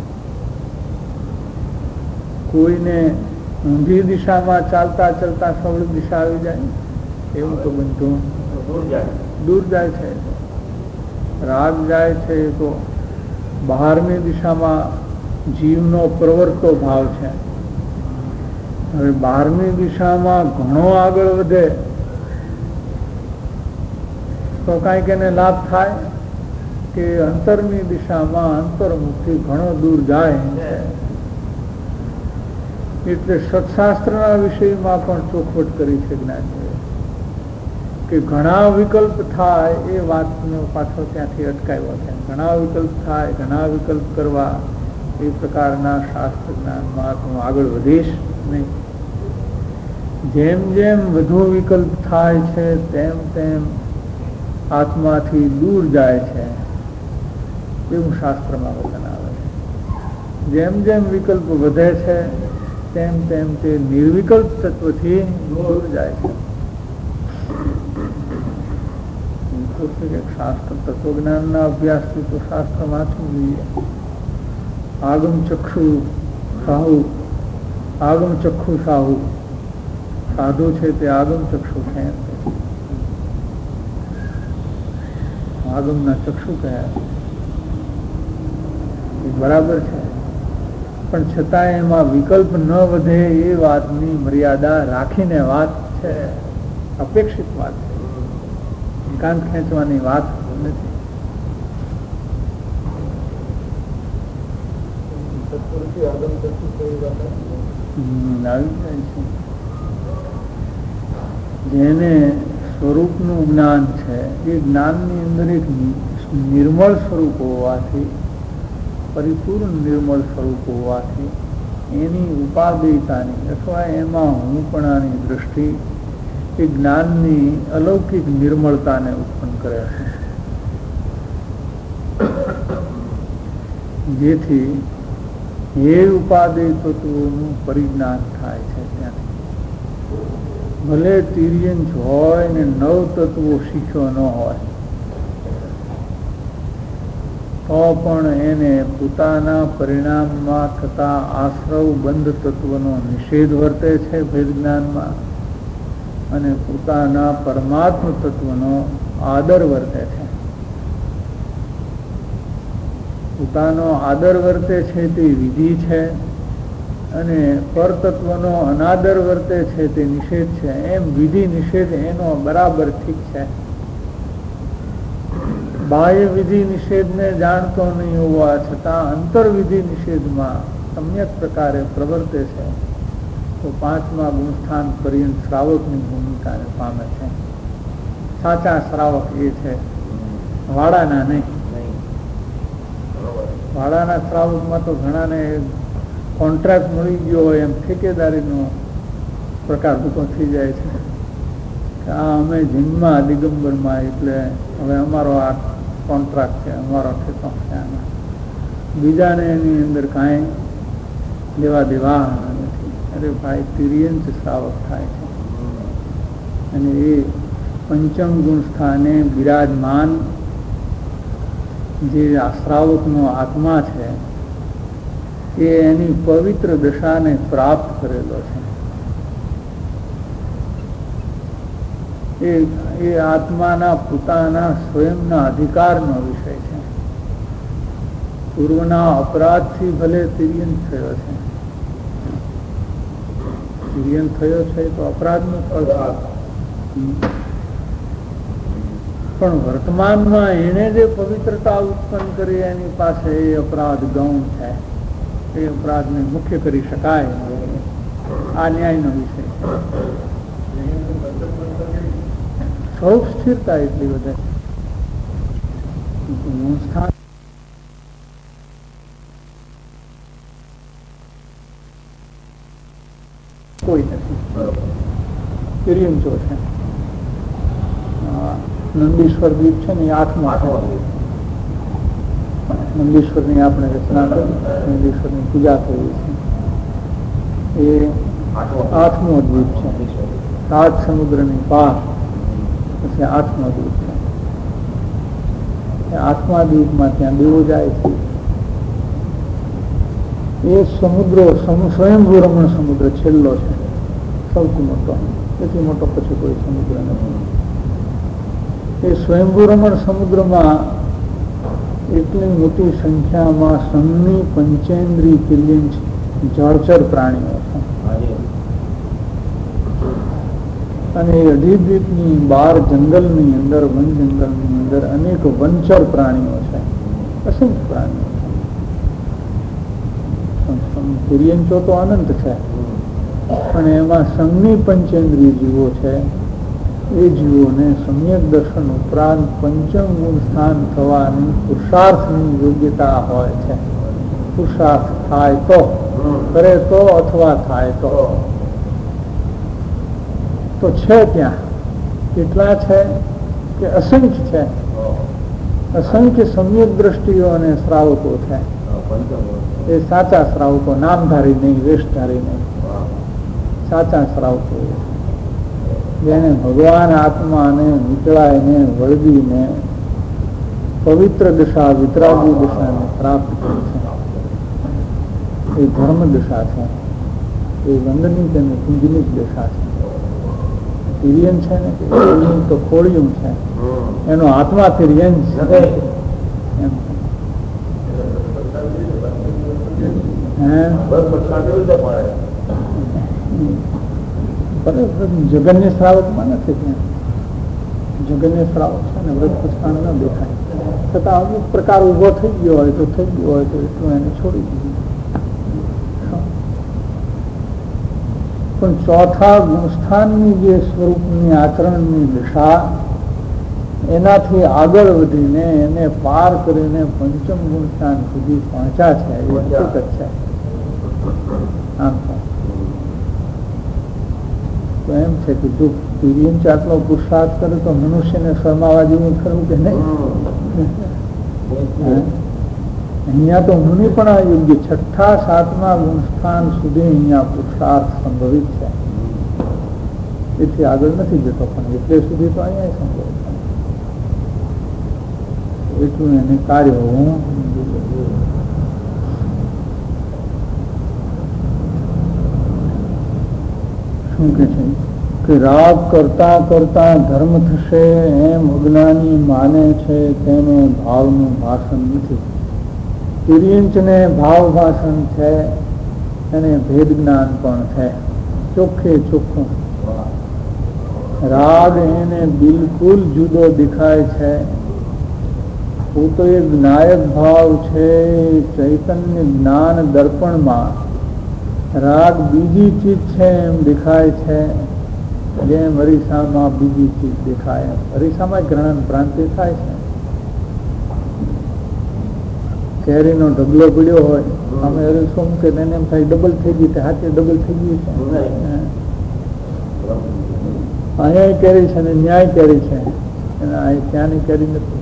કોઈને ઊંધી દિશામાં ચાલતા ચાલતા સવળ દિશા આવી જાય એવું તો બનતું દૂર જાય છે. રાગ જાય છે તો બહારની દિશામાં જીવનો પ્રવર્તો ભાવ છે. હવે બહારની દિશામાં ઘણો આગળ વધે તો કાંઈક એને લાભ થાય કે અંતરની દિશામાં અંતર્મુખથી ઘણો દૂર જાય. એટલે સત્શાસ્ત્રના વિષયમાં પણ ચોખવટ કરી છે જ્ઞાનીઓએ કે ઘણા વિકલ્પ થાય એ વાતનો પાછો ત્યાંથી અટકાવ્યો છે. ઘણા વિકલ્પ થાય, ઘણા વિકલ્પ કરવા એ પ્રકારના શાસ્ત્ર જ્ઞાનમાં હું આગળ વધીશ નહીં. જેમ જેમ વધુ વિકલ્પ થાય છે તેમ તેમ આત્માથી દૂર જાય છે એવું શાસ્ત્રમાં વચન આવે છે. જેમ જેમ વિકલ્પ વધે છે તેમ તેમ તે નિર્વિકલ્પ તત્વથી દૂર જાય છે. શાસ્ત્ર તત્વજ્ઞાનના અભ્યાસથી તો શાસ્ત્ર વાંચવું જોઈએ. આગમ ચક્ષુ સાહુ સાધુ છે તે આગમ ચક્ષુ છે. આગમના ચક્ષુ કયા એ બરાબર છે, પણ છતાં એમાં વિકલ્પ ન વધે એ વાતની મર્યાદા રાખીને વાત છે. અપેક્ષિત વાત છે, એકાંત ખેંચવાની વાત નથી. જેને સ્વરૂપનું જ્ઞાન છે એ જ્ઞાનની અંદર એક નિર્મળ સ્વરૂપ હોવાથી, પરિપૂર્ણ નિર્મળ સ્વરૂપ હોવાથી એની ઉપાદેયતાની અથવા એમાં હુંપણાની દૃષ્ટિ એ જ્ઞાનની અલૌકિક નિર્મળતાને ઉત્પન્ન કરે છે. જેથી એ ઉપાદેય તત્વોનું પરિજ્ઞાન થાય છે. ત્યાંથી ભલે તિર્યંચ હોય ને 9 તત્વો શીખ્યો ન હોય તો પણ એને પોતાના પરિણામમાં થતા આશ્રવ બંધ તત્વનો નિષેધ વર્તે છે ભેદ જ્ઞાનમાં, અને પોતાના પરમાત્મ તત્વનો આદર વર્તે છે. પોતાનો આદર વર્તે છે તે વિધિ છે, અને પરતત્વનો અનાદર વર્તે છે તે નિષેધ છે, એમ વિધિ નિષેધ એનો બરાબર ઠીક છે. બાહ્ય વિધિ નિષેધને જાણતો નહીં હોવા છતાં અંતરવિધિ નિષેધમાં સમ્યક પ્રકારે પ્રવર્તે છે તો પાંચમા ગુણસ્થાન પર્યંત શ્રાવકની ભૂમિકાને પામે છે. સાચા શ્રાવક એ છે, વાડાના નહીં. વાડાના શ્રાવકમાં તો ઘણાને કોન્ટ્રાક્ટ મળી ગયો હોય એમ ઠેકેદારીનો પ્રકાર ઊભો થઈ જાય છે કે આ અમે જન્મમાં દિગંબરમાં એટલે હવે અમારો આ કોન્ટ્રાક્ટ છે, અમારો ઠેકો છે. આમાં બીજાને એની અંદર કાંઈ લેવા દેવા નથી. અરે ભાઈ, તિર્યંચ શ્રાવક થાય છે અને એ પંચમ ગુણ સ્થાને બિરાજમાન જે આ શ્રાવકનો આત્મા છે એ એની પવિત્ર દશાને પ્રાપ્ત કરેલો છે. એ આત્માના પોતાના સ્વયંના અધિકારનો વિષય છે. પૂર્વના અપરાધથી ભલે તિર્યંત થયો છે, તિર્યંત થયો છે તો અપરાધનો ફળ, પણ વર્તમાનમાં એને જે પવિત્રતા ઉત્પન્ન કરી એની પાસે એ અપરાધ ગૌણ છે. એ અપરાધને મુખ્ય કરી શકાય, આ ન્યાયનો વિષય છે. સૌ સ્થિરતા એટલી વધે સ્થાન કોઈ નથી. તિર્યંચો છે. નંદીશ્વર દ્વીપ છે ને એ 8મો છે. નંદીશ્વરની આપણે રચના કરી, નંદીશ્વરની પૂજા કરી છે. એ 8મો દ્વીપ છે. 7 સમુદ્રની પાર પછી 8મો દ્વીપ છે. 8મા દ્વીપમાં ત્યાં દેવો જાય છે. એ સમુદ્રો સ્વયંભૂ રમણ સમુદ્ર છેલ્લો છે, સૌથી મોટો. એથી મોટો પછી કોઈ સમુદ્ર નથી. એ સ્વયંભૂ રમણ સમુદ્રમાં એટલી મોટી સંખ્યામાં સન્ની પંચેન્દ્રી તિર્યંચ જળચર પ્રાણીઓ છે. અને એ અધિદ્વીપની 12 જંગલની અંદર, વન જંગલની અંદર અનેક વનચર પ્રાણીઓ છે, અસંખ્ય પ્રાણીઓ છે. તિર્યંચો તો અનંત છે, પણ એમાં સન્ની પંચેન્દ્રિય જીવો છે. એ જીવોને સમ્યક દર્શન ઉપરાંત પંચમ ગુણ સ્થાન થવાની પુરુષાર્થની યોગ્યતા હોય છે. પુરુષાર્થ થાય તો, કરે તો અથવા થાય તો છે. ત્યાં કેટલા છે કે અસંખ્ય છે. અસંખ્ય સમ્યક દ્રષ્ટિઓ અને શ્રાવકો છે. એ સાચા શ્રાવકો, નામધારી નહીં, વેશધારી નહીં, સાચા શ્રાવકો જેને ભગવાન આત્માને નીચળાઈને વળગીને પવિત્ર દશા, વિતરાગી દશાને પ્રાપ્ત કરી છે. એ ધર્મ દશા છે. એ વંદનિક અને પુંજનિક દશા છે. તિર્યન છે ને તો ખોળિયું છે, એનો આત્મા તિર્યન છે. જગન્ય શ્રાવકમાં નથી. ત્યાં જગન્ય શ્રાવક છે ને વ્રત પુષ્પાન ન દેખાય, છતાં અમુક પ્રકાર ઉભો થઈ ગયો હોય તો એટલું એને છોડી દીધું. પણ ચોથા ગુણસ્થાનની જે સ્વરૂપની આચરણની દશા, એનાથી આગળ વધીને એને પાર કરીને પંચમ ગુણસ્થાન સુધી પહોંચ્યા છે. એ હકીકત છે. આમ તો એમ છે કે જો તિર્યંચ આટલો પુરુષાર્થ કરે તો મનુષ્યને શરમાવા જેવું ખરું કે નહીં? અહીંયા તો મુનિ પણ યોગ્ય 6થા 7મા ગુણસ્થાન સુધી અહીંયા પુરુષાર્થ સંભવિત છે. એથી આગળ નથી જતો, પણ એટલે સુધી તો અહીંયા સંભવિત છે. એટલું એને કાર્ય હોવું. શું કે છે કે રાગ કરતા કરતા ધર્મ થશે એમ અજ્ઞાની માને છે, તેને ભાવનું ભાષણ નથી. તિર્યંચને ભાવ ભાષણ છે, એને ભેદ જ્ઞાન પણ છે, ચોખ્ખે ચોખ્ખું. રાગ એને બિલકુલ જુદો દેખાય છે. वो तो एक नायक भाव છે. ચૈતન્ય જ્ઞાન દર્પણમાં રાગ બીજી ચીજ છે એમ દેખાય છે, જેમ અરીસામાં બીજી ચીજ દેખાય. અરીસામાં ગ્રહણ ભ્રાંતિ થાય છે. કેરીનો ઢગલો પીડ્યો હોય, અમે અરીસો મૂકે એને એમ થાય ડબલ થઈ ગઈ, હાથે ડબલ થઈ ગયું છે. અહીંયા કેરી છે ને ન્યાય કેરી છે, ત્યાંની કેરી નથી.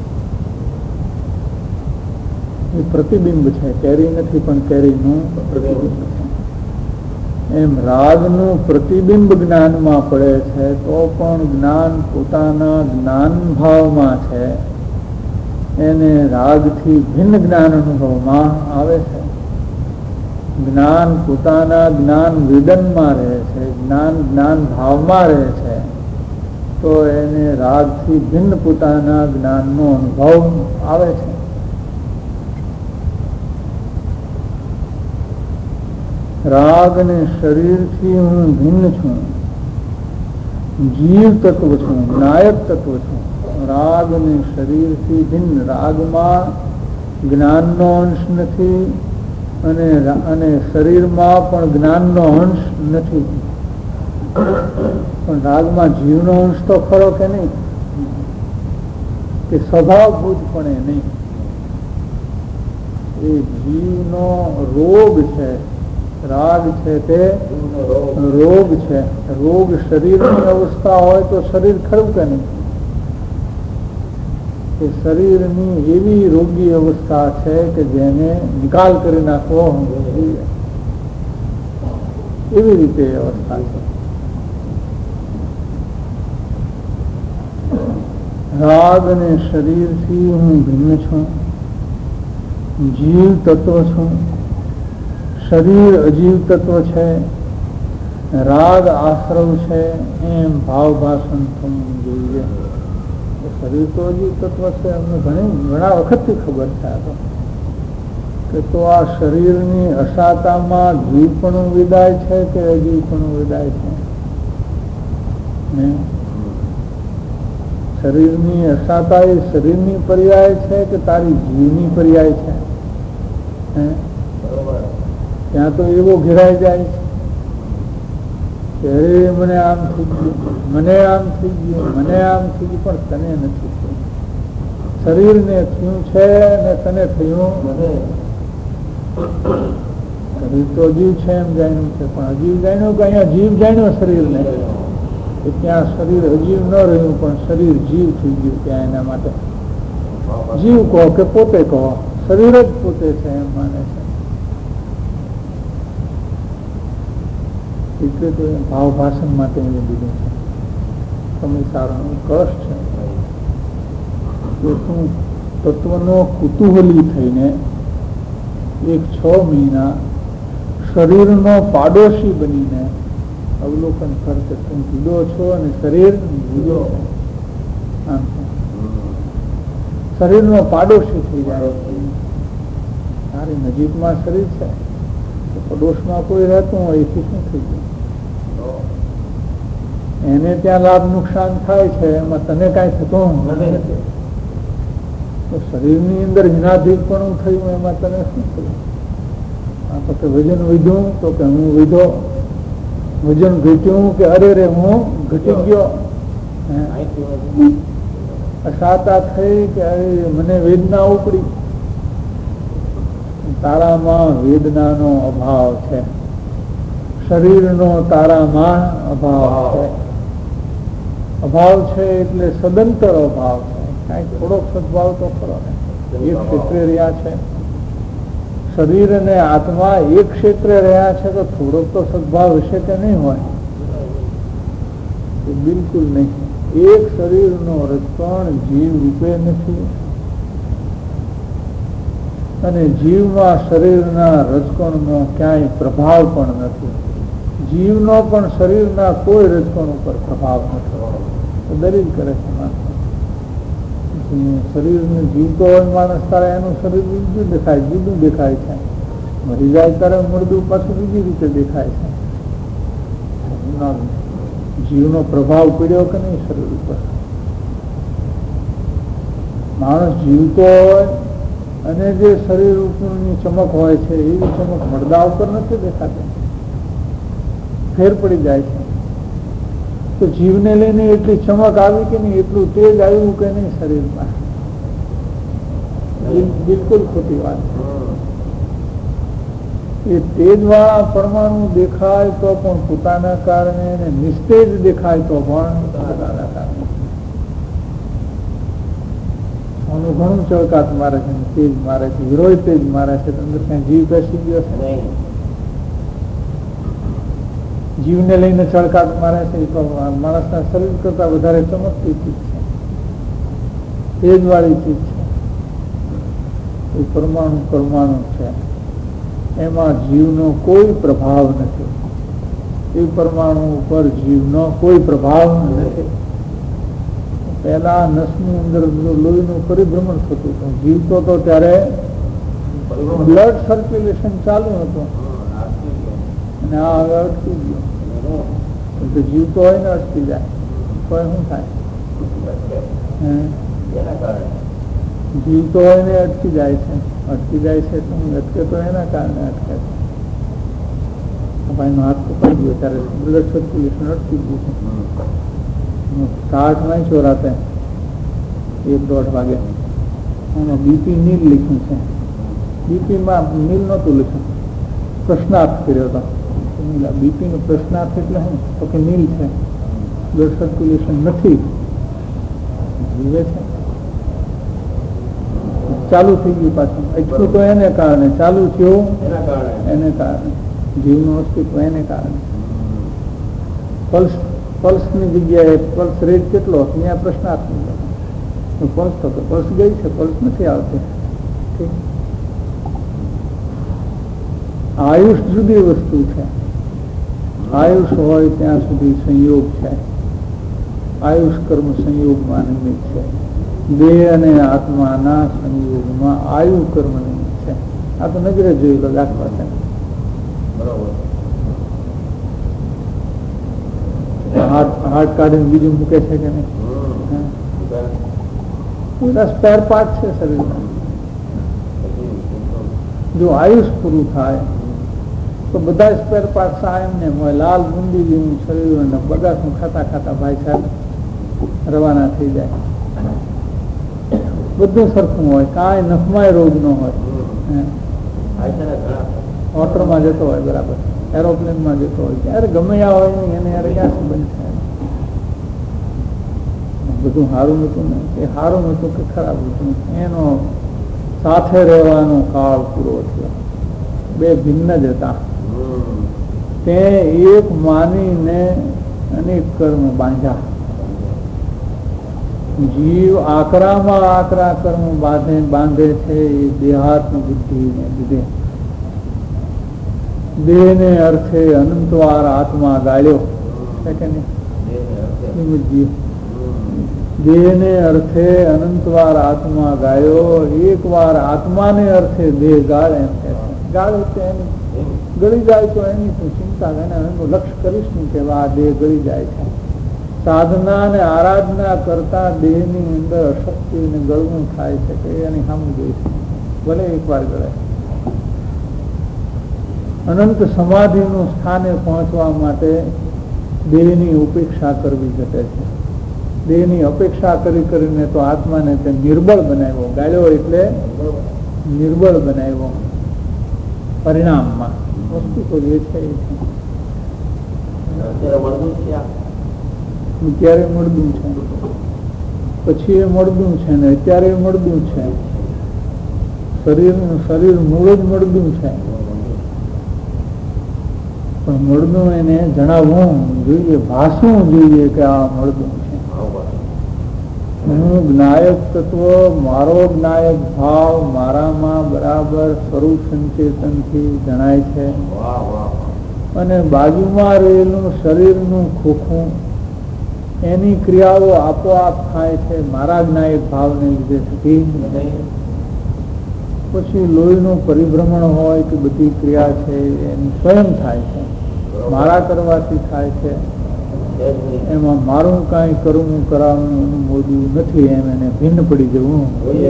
એ પ્રતિબિંબ છે, કેરી નથી પણ કેરીનું પ્રતિબિંબ છે. એમ રાગનું પ્રતિબિંબ જ્ઞાનમાં પડે છે તો પણ જ્ઞાન પોતાના જ્ઞાન ભાવમાં છે, એને રાગથી ભિન્ન જ્ઞાન અનુભવમાં આવે છે. જ્ઞાન પોતાના જ્ઞાન વેદનમાં રહે છે, જ્ઞાન ભાવમાં રહે છે, તો એને રાગથી ભિન્ન પોતાના જ્ઞાનનો અનુભવ આવે છે. રાગ ને શરીરથી હું ભિન્ન છું, જીવ તત્વ છું, નાયક તત્વ છું. રાગ ને શરીરથી ભિન્ન. રાગમાં જ્ઞાનનો અંશ નથી અને શરીરમાં પણ જ્ઞાનનો અંશ નથી, પણ રાગમાં જીવનો અંશ તો ખરો કે નહીં, કે સ્વભાવભૂતપણે નહીં. એ જીવનો રોગ છે. રાગ છે તે રોગ છે. રોગ શરીરની અવસ્થા હોય તો શરીર ખરું કે નહીં? એ શરીરની એવી રોગી અવસ્થા છે કે જેને નિકાલ કરી નાખવો જોઈએ, એવી રીતે અવસ્થા છે. રાગ અને શરીરથી હું ભિન્ન છું, જીવ તત્વ છું. શરીર અજીવ તત્વ છે, રાગ આશ્રવ છે, એમ ભાવભાષણ થવું જોઈએ. શરીર તો અજીવ તત્વ છે, અમને ઘણા વખતથી ખબર છે કે તો આ શરીરની અસાતામાં જીવપણું વિદાય છે કે અજીવપણું વિદાય છે? શરીરની અસાતા એ શરીરની પર્યાય છે કે તારી જીવની પર્યાય છે? ત્યાં તો એવો ઘેરાઈ જાય છે કે મને આમ થઈ ગયું, મને આમ થઈ ગયું, મને આમ થઈ ગયું, પણ તને નથી થયું. શરીરને થયું છે ને તને થયું. શરીર તો અજીવ છે એમ જાણ્યું છે, પણ અજીવ જાણ્યું કે અહીંયા જીવ જાણ્યો શરીરને, કે ત્યાં શરીર અજીવ ન રહ્યું પણ શરીર જીવ થઈ ગયું. ત્યાં એના માટે જીવ કહો કે પોતે કહો, શરીર જ પોતે છે એમ માને છે. એટલે તો ભાવ ભાષણ માટે એને દીધું છે. તમે સારું કષ્ટ છે કે તું તત્વનો કુતૂહલી થઈને 6 મહિના શરીરનો પાડોશી બનીને અવલોકન કરશે. તું જુદો છો અને શરીર જુદો છે. આમ શરીરનો પાડોશી થઈ જાય. તારી નજીકમાં શરીર છે, પડોશમાં કોઈ રહેતું હોય એથી શું થઈ ગયું? એને ત્યાં લાભ નુકસાન થાય છે, એમાં તને કઈ થતું નથી. શરીરની અંદર હિનાધિકપણું થયું, એમાં તને શું થયું? આ પછી વજન વધ્યું તો કે હું વધ્યો, વજન ઘટ્યું કે અરે રે હું ઘટી ગયો, અસાતા થઈ કે અરે મને વેદના ઉપડી. તારામાં વેદનાનો અભાવ છે, શરીરનો તારામાં અભાવ છે. અભાવ છે એટલે સદંતર અભાવ છે. કઈ થોડોક સદભાવ તો ખરો ને. એક ક્ષેત્રે રહ્યા છે, શરીર અને આત્મા એક ક્ષેત્રે રહ્યા છે, તો થોડોક તો સદભાવ હશે કે નહીં હોય? બિલકુલ નહીં. એક શરીરનો રજકણ જીવ રૂપે નથી અને જીવમાં શરીરના રજકણનો ક્યાંય પ્રભાવ પણ નથી. જીવનો પણ શરીરના કોઈ રજકણ ઉપર પ્રભાવ નથી. દલીલ કરે છે માણસ. શરીરને જીવતો હોય માણસ તારે એનું શરીર જુદું દેખાય છે. મરી જાય ત્યારે મળદું પાછું બીજી રીતે દેખાય છે. જીવનો પ્રભાવ પડ્યો કે નહીં શરીર ઉપર? માણસ જીવતો હોય અને જે શરીર ઉપરની ચમક હોય છે એવી ચમક મળદા ઉપર નથી દેખાતી, ફેર પડી જાય છે. તો જીવને લઈને એટલી ચમક આવી કે નહીં, એટલું તેજ આવ્યું કે નહીં શરીરમાં? બિલકુલ ખોટી વાત. એ તેજ વાળા પરમાણુ દેખાય તો પણ પોતાના કારણે, અને નિસ્તેજ દેખાય તો પણ પોતાના કારણે. આનું ઘણું ચળકાટ મારે છે, તેજ મારે છે, વિરોય તેજ મારે છે. અંદર ક્યાં જીવ બેસી ગયો છે? જીવને લઈને ચળકાટ મારે છે. માણસના શરીર કરતા વધારે ચમકતી ચીજ છે, તેજ વાળી ચીજ છે. એ પરમાણુ છે, એમાં જીવનો કોઈ પ્રભાવ નથી. એ પરમાણુ ઉપર જીવનો કોઈ પ્રભાવ નથી. પહેલા નસની અંદર લોહીનું પરિભ્રમણ થતું હતું, જીવતો હતો ત્યારે બ્લડ સર્ક્યુલેશન ચાલુ હતું, અને આ હવે અટકી ગયો. જીવતો હોય ને અટકી જાય તો શું થાય? જીવતો હોય ને અટકી જાય છે. અટકી જાય છે તો અટકે તો એના કારણે અટકે છે. ભાઈનો હાથ પકડી ગયો ત્યારે બ્લડ સર્ક્યુલેશન અટકી ગયું છે. કાઠ વાંચ્યો રાતે 1-1.5 વાગે. એમાં બીપી નીલ લખ્યું છે. બીપીમાં નીલ નહોતું લખ્યું, પ્રશ્નાર્થ કર્યો હતો. બીપી નો પ્રશ્નાર્થ એટલે શું? તો કે નીલ છે, બ્લડ સર્ક્યુલેશન નથી, જીવે છે. ચાલુ થઈ ગયું પાછું. એટલું તો એને કારણે ચાલુ થયું, એને કારણે જીવનું અસ્તિત્વ એને કારણે. પલ્સની જગ્યાએ પલ્સ રેટ કેટલો ત્યાં પ્રશ્નાર્થ પલ્સ તો પલ્સ ગઈ છે, પલ્સ નથી આવતી. આયુષ જુદી વસ્તુ છે. આયુષ હોય ત્યાં સુધી સંયોગ છે. આયુષ કર્મ સંયોગમાં નિમિત્ત છે. દેહ અને આત્માના સંયોગમાં આયુ કર્મ નિમિત્ત છે. આ તો નજરે જોયેલો દાખલો છે. હાર્ટ કાઢીને બીજું મૂકે છે કે નહીં? બધા સ્પેર પાર્ટ છે શરીરના. જો આયુષ પૂરું થાય તો બધા સ્પેર પાર્ટ એમને હોય. લાલ બુંદી જેવું શરીર અને બગાસું ખાતા ખાતા ભાઈ સાહેબ રવાના થઈ જાય. બધું સરખું હોય, કાંઈ નખમાય રોગ ન હોય. મોટરમાં જતો હોય બરાબર, એરોપ્લેનમાં જતો હોય, ત્યારે ગમે હોય નહીં એને યારે ક્યાં સંબંધ થાય? બધું સારું હતું ને, એ સારું હતું કે ખરાબ હતું, એનો સાથે રહેવાનો કાળ પૂરો થયો. બે ભિન્ન જ હતા. તે એક માનીને અનેક કર્મ બાંધ્યા. જીવ આકરામાં આકરા કર્મ બાંધે છે એ દેહાત્મ બુદ્ધિને લીધે. દેહને અર્થે અનંતવાર આત્મા ગાળ્યો છે કે નહીં? દેહને અર્થે અનંતવાર આત્મા ગાયો. એક વાર આત્માને અર્થે દેહ ગાળ. એમ કે ગાળે તો એની ગળી જાય તો એની શું ચિંતા? એનું લક્ષ્ય કરીશ નહીં કે આ દેહ ગળી જાય છે. સાધના ને આરાધના કરતા દેહની અંદર અશક્તિ ને ગળવું થાય છે કે એની સામે જોઈશ, ભલે એક વાર ગળે. અનંત સમાધિનું સ્થાને પહોંચવા માટે દેહની ઉપેક્ષા કરવી ઘટે છે. દેહની અપેક્ષા કરીને તો આત્માને તે નિર્બળ બનાવ્યો. ગાળ્યો એટલે નિર્બળ બનાવ્યો. પરિણામમાં વસ્તુ તો જે છે એ છે. ત્યારે મળદું છે, પછી એ મળદું છે ને અત્યારે મળદું છે. શરીર મૂળ જ મળદું છે, પણ મળદું એને જણાવવું જોઈએ, ભાષવું જોઈએ કે આ મળદું છે. હું જ્ઞાયક તત્વ, મારો જ્ઞાયક ભાવ મારામાં બરાબર સ્વરૂપ સંચેતનથી જણાય છે. અને બાજુમાં રહેલું શરીરનું ખોખું, એની ક્રિયાઓ આપોઆપ થાય છે મારા જ્ઞાયક ભાવને લીધે થતી. પછી લોહીનું પરિભ્રમણ હોય કે બધી ક્રિયા છે એની સ્વયં થાય છે, મારા કરવાથી થાય છે, એમાં મારું કાંઈ કરવું કરાવવું અનુમોદવું નથી, એમ એને ભિન્ન પડી જવું.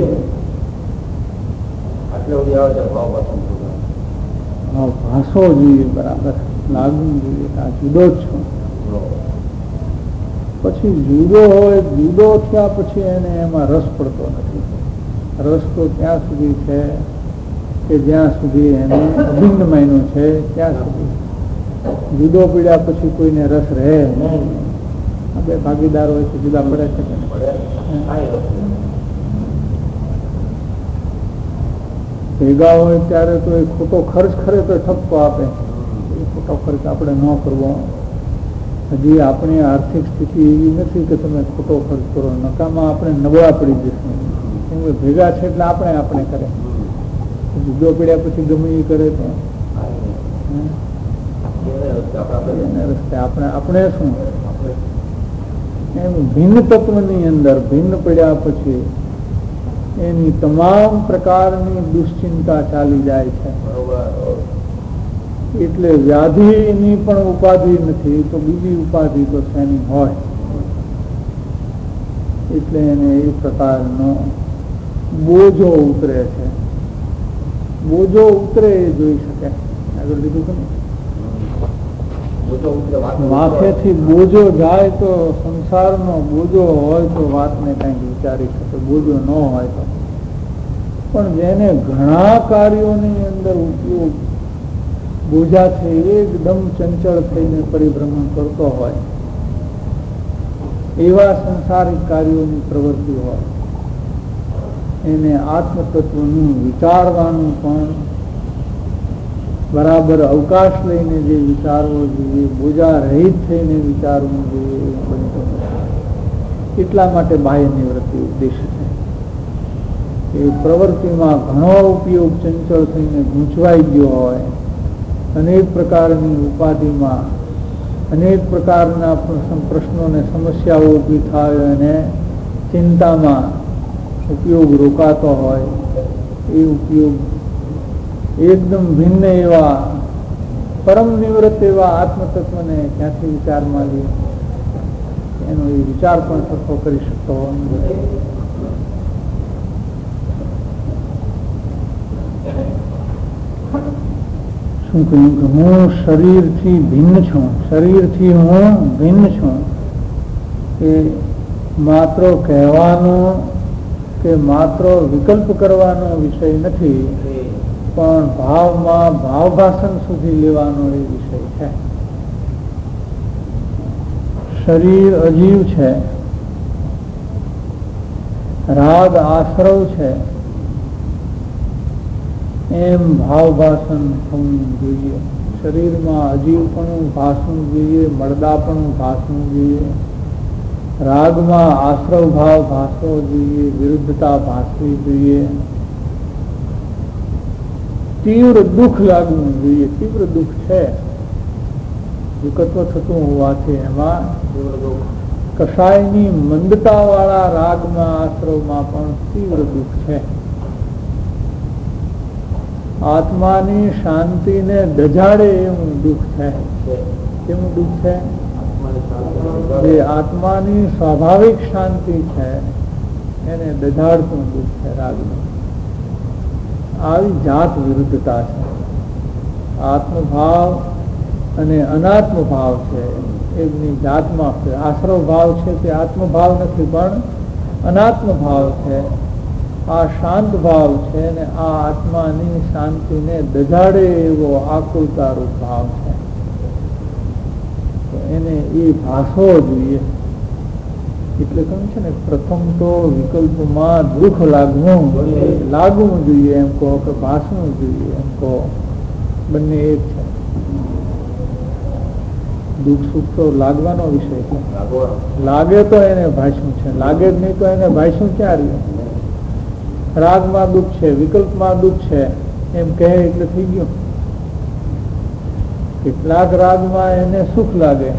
ભાષો જોઈએ, બરાબર લાગવું જોઈએ, આ જુદો જ છું. પછી જુદો હોય, જુદો થયા પછી એને એમાં રસ પડતો નથી. રસ તો ત્યાં સુધી છે કે જ્યાં સુધી એને અભિન્ન માયનો છે ત્યાં સુધી. જુદો પીડ્યા પછી કોઈને રસ રહે નહીં. આ બે ભાગીદાર હોય તો જુદા પડે છે કે ભેગા હોય ત્યારે તો એ ખોટો ખર્ચ ખરે તો ઠપકો આપે. એ ખોટો ખર્ચ આપણે ન કરવો. હજી આપણી આર્થિક સ્થિતિ એવી નથી કે તમે ખોટો ખર્ચ કરો, નકામાં આપણે નબળા પડી જશું. કેમ કે ભેગા છે એટલે આપણે કરે. જુદો પીડ્યા પછી ગમે એ કરે તો એને રસ્તે આપણે શું એમ ભિન્ન તત્વની અંદર ભિન્ન પડ્યા પછી એની તમામ પ્રકારની દુશ્ચિંતા ચાલી જાય છે. એટલે વ્યાધિની પણ ઉપાધિ નથી તો બીજી ઉપાધિ તો શેની હોય. એટલે એને એ પ્રકારનો બોજો ઉતરે છે. બોજો ઉતરે એ જોઈ શકે. આગળ લીધું કે માથેથી બોજો જાય તો સંસારનો બોજો હોય તો વાતને કંઈક વિચારી શકે, બોજો ન હોય તો. પણ જેને ઘણા કાર્યોની અંદર ઉપયોગ બોજાથી એકદમ ચંચળ થઈને પરિભ્રમણ કરતો હોય, એવા સંસારિક કાર્યોની પ્રવૃત્તિ હોય, એને આત્મતત્વનું વિચારવાનું પણ બરાબર અવકાશ લઈને જે વિચારવો જોઈએ, બોજા રહિત થઈને વિચારવું જોઈએ એવું બનતું નથી. એટલા માટે બાહ્ય નિવૃત્તિ ઉદ્દેશ છે. એ પ્રવૃત્તિમાં ઘણો ઉપયોગ ચંચળ થઈને ગૂંચવાઈ ગયો હોય, અનેક પ્રકારની ઉપાધિમાં અનેક પ્રકારના પ્રશ્નોને સમસ્યાઓ ઊભી થાય અને ચિંતામાં ઉપયોગ રોકાતો હોય, એ ઉપયોગ એકદમ ભિન્ન એવા પરમ નિવૃત્ત એવા આત્મતત્વને ક્યાંથી વિચારમાં લે, એનો એ વિચાર પણ સરખો કરી શકતો હોય. શું કહ્યું કે હું શરીરથી ભિન્ન છું, શરીરથી હું ભિન્ન છું. એ માત્ર કહેવાનો કે માત્ર વિકલ્પ કરવાનો વિષય નથી, પણ ભાવમાં ભાવભાષણ સુધી લેવાનો એ વિષય છે. શરીર અજીવ છે, રાગ આશ્રવ છે, એમ ભાવભાષણ થવું જોઈએ. શરીરમાં અજીવપણું ભાષવું જોઈએ, મળદાપણું ભાષવું જોઈએ, રાગમાં આશ્રવ ભાવ ભાષવો જોઈએ, વિરુદ્ધતા ભાષવી જોઈએ, તીવ્ર દુઃખ લાગવું જોઈએ. તીવ્ર દુઃખ છે, વિકત્વ થતું હોવાથી એમાં કસાયની મંદતા વાળા રાગમાં આશ્રવમાં પણ તીવ્ર દુઃખ છે. આત્માની શાંતિને દજાડે એવું દુઃખ છે. કેવું દુઃખ છે? જે આત્માની સ્વાભાવિક શાંતિ છે એને દજાડતું દુઃખ છે રાગનું. આવી જાત વિરુદ્ધતા છે. આત્મભાવ અને અનાત્મ ભાવ છે, એમની જાતમાં આશ્રવ ભાવ છે તે આત્મભાવ નથી પણ અનાત્મ ભાવ છે. આ શાંત ભાવ છે ને આ આત્માની શાંતિને દજાડે એવો આકુલતારૂપ ભાવ છે. તો એને એ ભાષવો જોઈએ. એટલે કહ્યું છે ને, પ્રથમ તો વિકલ્પમાં દુઃખ લાગવું જોઈએ એમ કહો કે ભાષવું જોઈએ એમ કહો, બંને એક છે. દુઃખ સુખ તો લાગવાનો વિષય છે. લાગે તો એને ભાષવું છે, લાગે જ નહીં તો એને ભાષવું ક્યાં રહ્યું? રાગમાં દુઃખ છે, વિકલ્પમાં દુઃખ છે એમ કહે એટલે થઈ ગયું. કેટલાક રાગમાં એને સુખ લાગે,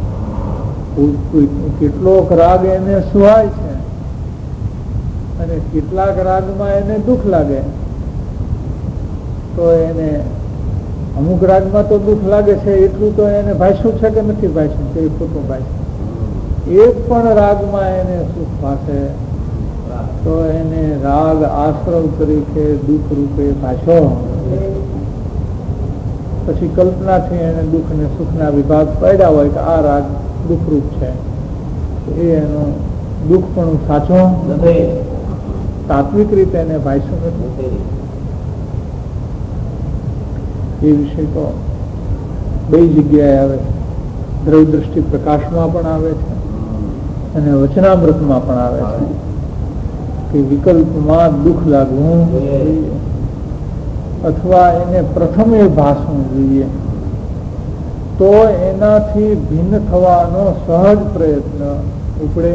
કેટલોક રાગ એને સુહાય છે, અને કેટલાક રાગમાં એને દુઃખ લાગે. તો એને અમુક રાગમાં તો દુઃખ લાગે છે એટલું તો એને ભાષ્યું છે કે નથી ભાષ્યું તે ખોટું ભાષ્યું. એક પણ રાગમાં એને સુખ ભાષે તો એને રાગ આશ્રવ તરીકે દુઃખ રૂપે ભાષ્યો. પછી કલ્પનાથી એને દુઃખ ને સુખના વિભાગ પડ્યા હોય કે આ રાગ દુઃખરૂપ છે, એ એનું દુઃખ પણ સાચો તાત્વિક રીતે એને ભાષ્યું નથી. એ વિષય તો બે જગ્યાએ આવે છે. દ્રવ્ય દ્રષ્ટિ પ્રકાશમાં પણ આવે છે અને વચનામૃતમાં પણ આવે છે કે વિકલ્પમાં દુઃખ લાગવું જોઈએ અથવા એને પ્રથમ એ ભાષવું જોઈએ તો એનાથી ભિન્ન થવાનો સહજ પ્રયત્ન ઉપડે.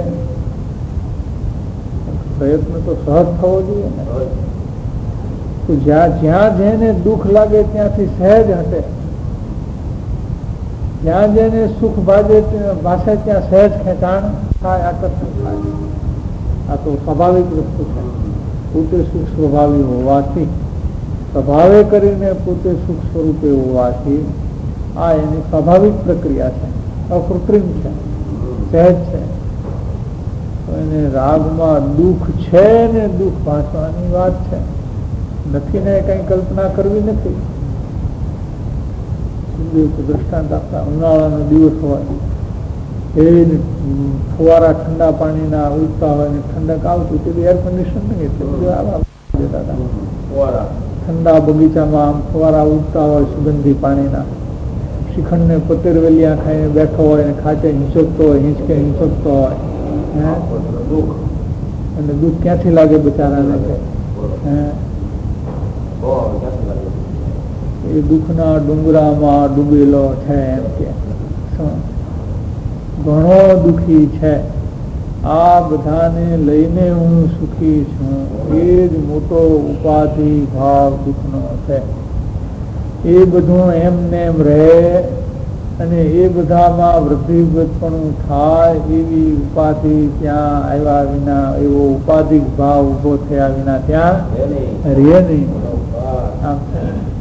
પ્રયત્ન તો સહજ થવો જોઈએ ને. તો જ્યાં જેને દુઃખ લાગે ત્યાંથી સહેજ હટે, જ્યાં જેને સુખ ભાષે ત્યાં સહેજ ખેંચાણ થાય, આકર્ષણ થાય. આ તો સ્વાભાવિક વસ્તુ છે. પોતે સુખ સ્વભાવી હોવાથી, સ્વભાવે કરીને પોતે સુખ સ્વરૂપે હોવાથી આ એની સ્વાભાવિક પ્રક્રિયા છે, અકૃત્રિમ છે, સહેજ છે. તો એને રાગમાં દુઃખ છે ને દુઃખ ભાષવાની વાત છે, નથી ને કઈ કલ્પના કરવી નથી. દ્રષ્ટાંત આપતા ઉનાળાનો દિવસ હોય, એ ફુવારા ઠંડા પાણીના ઉડતા હોય ને ઠંડક આવતું, તે એર કન્ડિશન નહીં, એટલે ઠંડા બગીચામાં આમ ફુવારા ઉડતા હોય સુગંધી પાણીના. શિખંડ ને પતેરવેલિયા ખાઈને બેઠો હોય ને ખાતે હિંચકતો હોય, હિંચકે હિંચકતો હોય, અને દુઃખ ક્યાંથી લાગે બચારાને? એ દુઃખના ડુંગરામાં ડૂબેલો છે એમ કે ઘણો દુઃખી છે. આ બધાને લઈને હું સુખી છું, એ જ મોટો ઉપાધિ ભાવ દુઃખનો છે. એ બધું એમને એમ રહે અને એ બધામાં વૃદ્ધિગતપણું થાય એવી ઉપાધિ ત્યાં આવ્યા વિના, એવો ઉપાધિક ભાવ ઉભો થયા વિના ત્યાં રહે નહીં. આમ છે.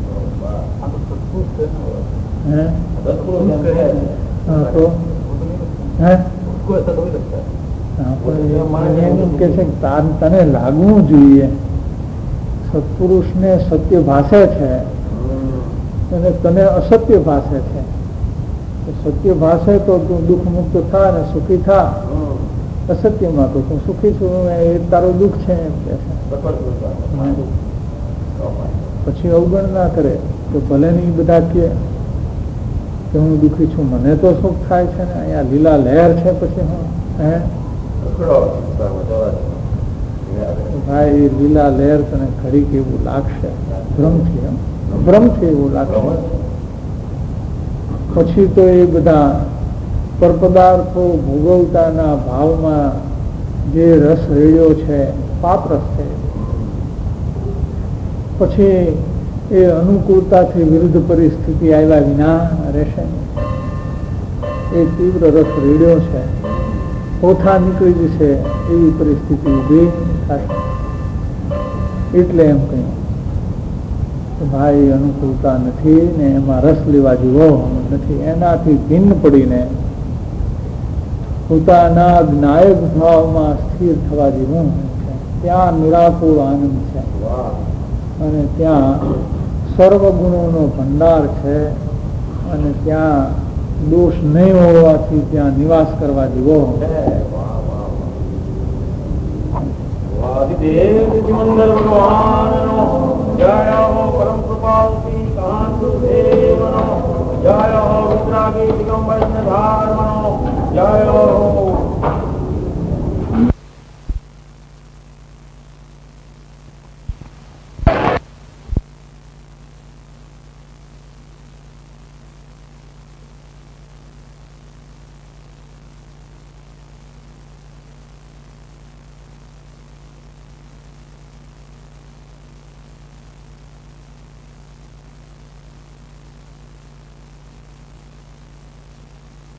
તને લાગવું જોઈએ સત્પુરુષ ને સત્ય ભાષે છે અને તને અસત્ય ભાષે છે. સત્ય ભાષે તો તું દુઃખ મુક્ત થા ને સુખી થા, અસત્યમાં તો તું સુખી છું એ તારું દુઃખ છે એમ કે છે. પછી અવગણ ના કરે તો ભલે નહીં બધા કે હું દુઃખી છું, મને તો સુખ થાય છે ને, અહીંયા લીલા લહેર છે, પછી હું ભાઈ લીલા લહેર તને ઘડીક એવું લાગશે, ભ્રમથી એવું લાગશે. પછી તો એ બધા પરપદાર્થો ભોગવતાના ભાવમાં જે રસ રેડ્યો છે પાપ રસ છે. પછી એ અનુકૂળતાથી વિરુદ્ધ પરિસ્થિતિ આવ્યા વિના રહેશે. એ તીવ્ર રસ રેડ્યો છે, પોથા નીકળી જશે એવી પરિસ્થિતિ ઉભી થશે. એટલે એમ કહ્યું ભાઈ અનુકૂળતા નથી ને એમાં રસ લેવા જેવો નથી. એનાથી ભિન્ન પડીને પોતાના જ્ઞાયક ભાવમાં સ્થિર થવા જેવું છે. ત્યાં નિરાકુળ આનંદ છે અને ત્યાં સર્વ ગુણોનો ભંડાર છે અને ત્યાં દોષ નહીં હોવાથી ત્યાં નિવાસ કરવા જેવો. પરમ કૃપા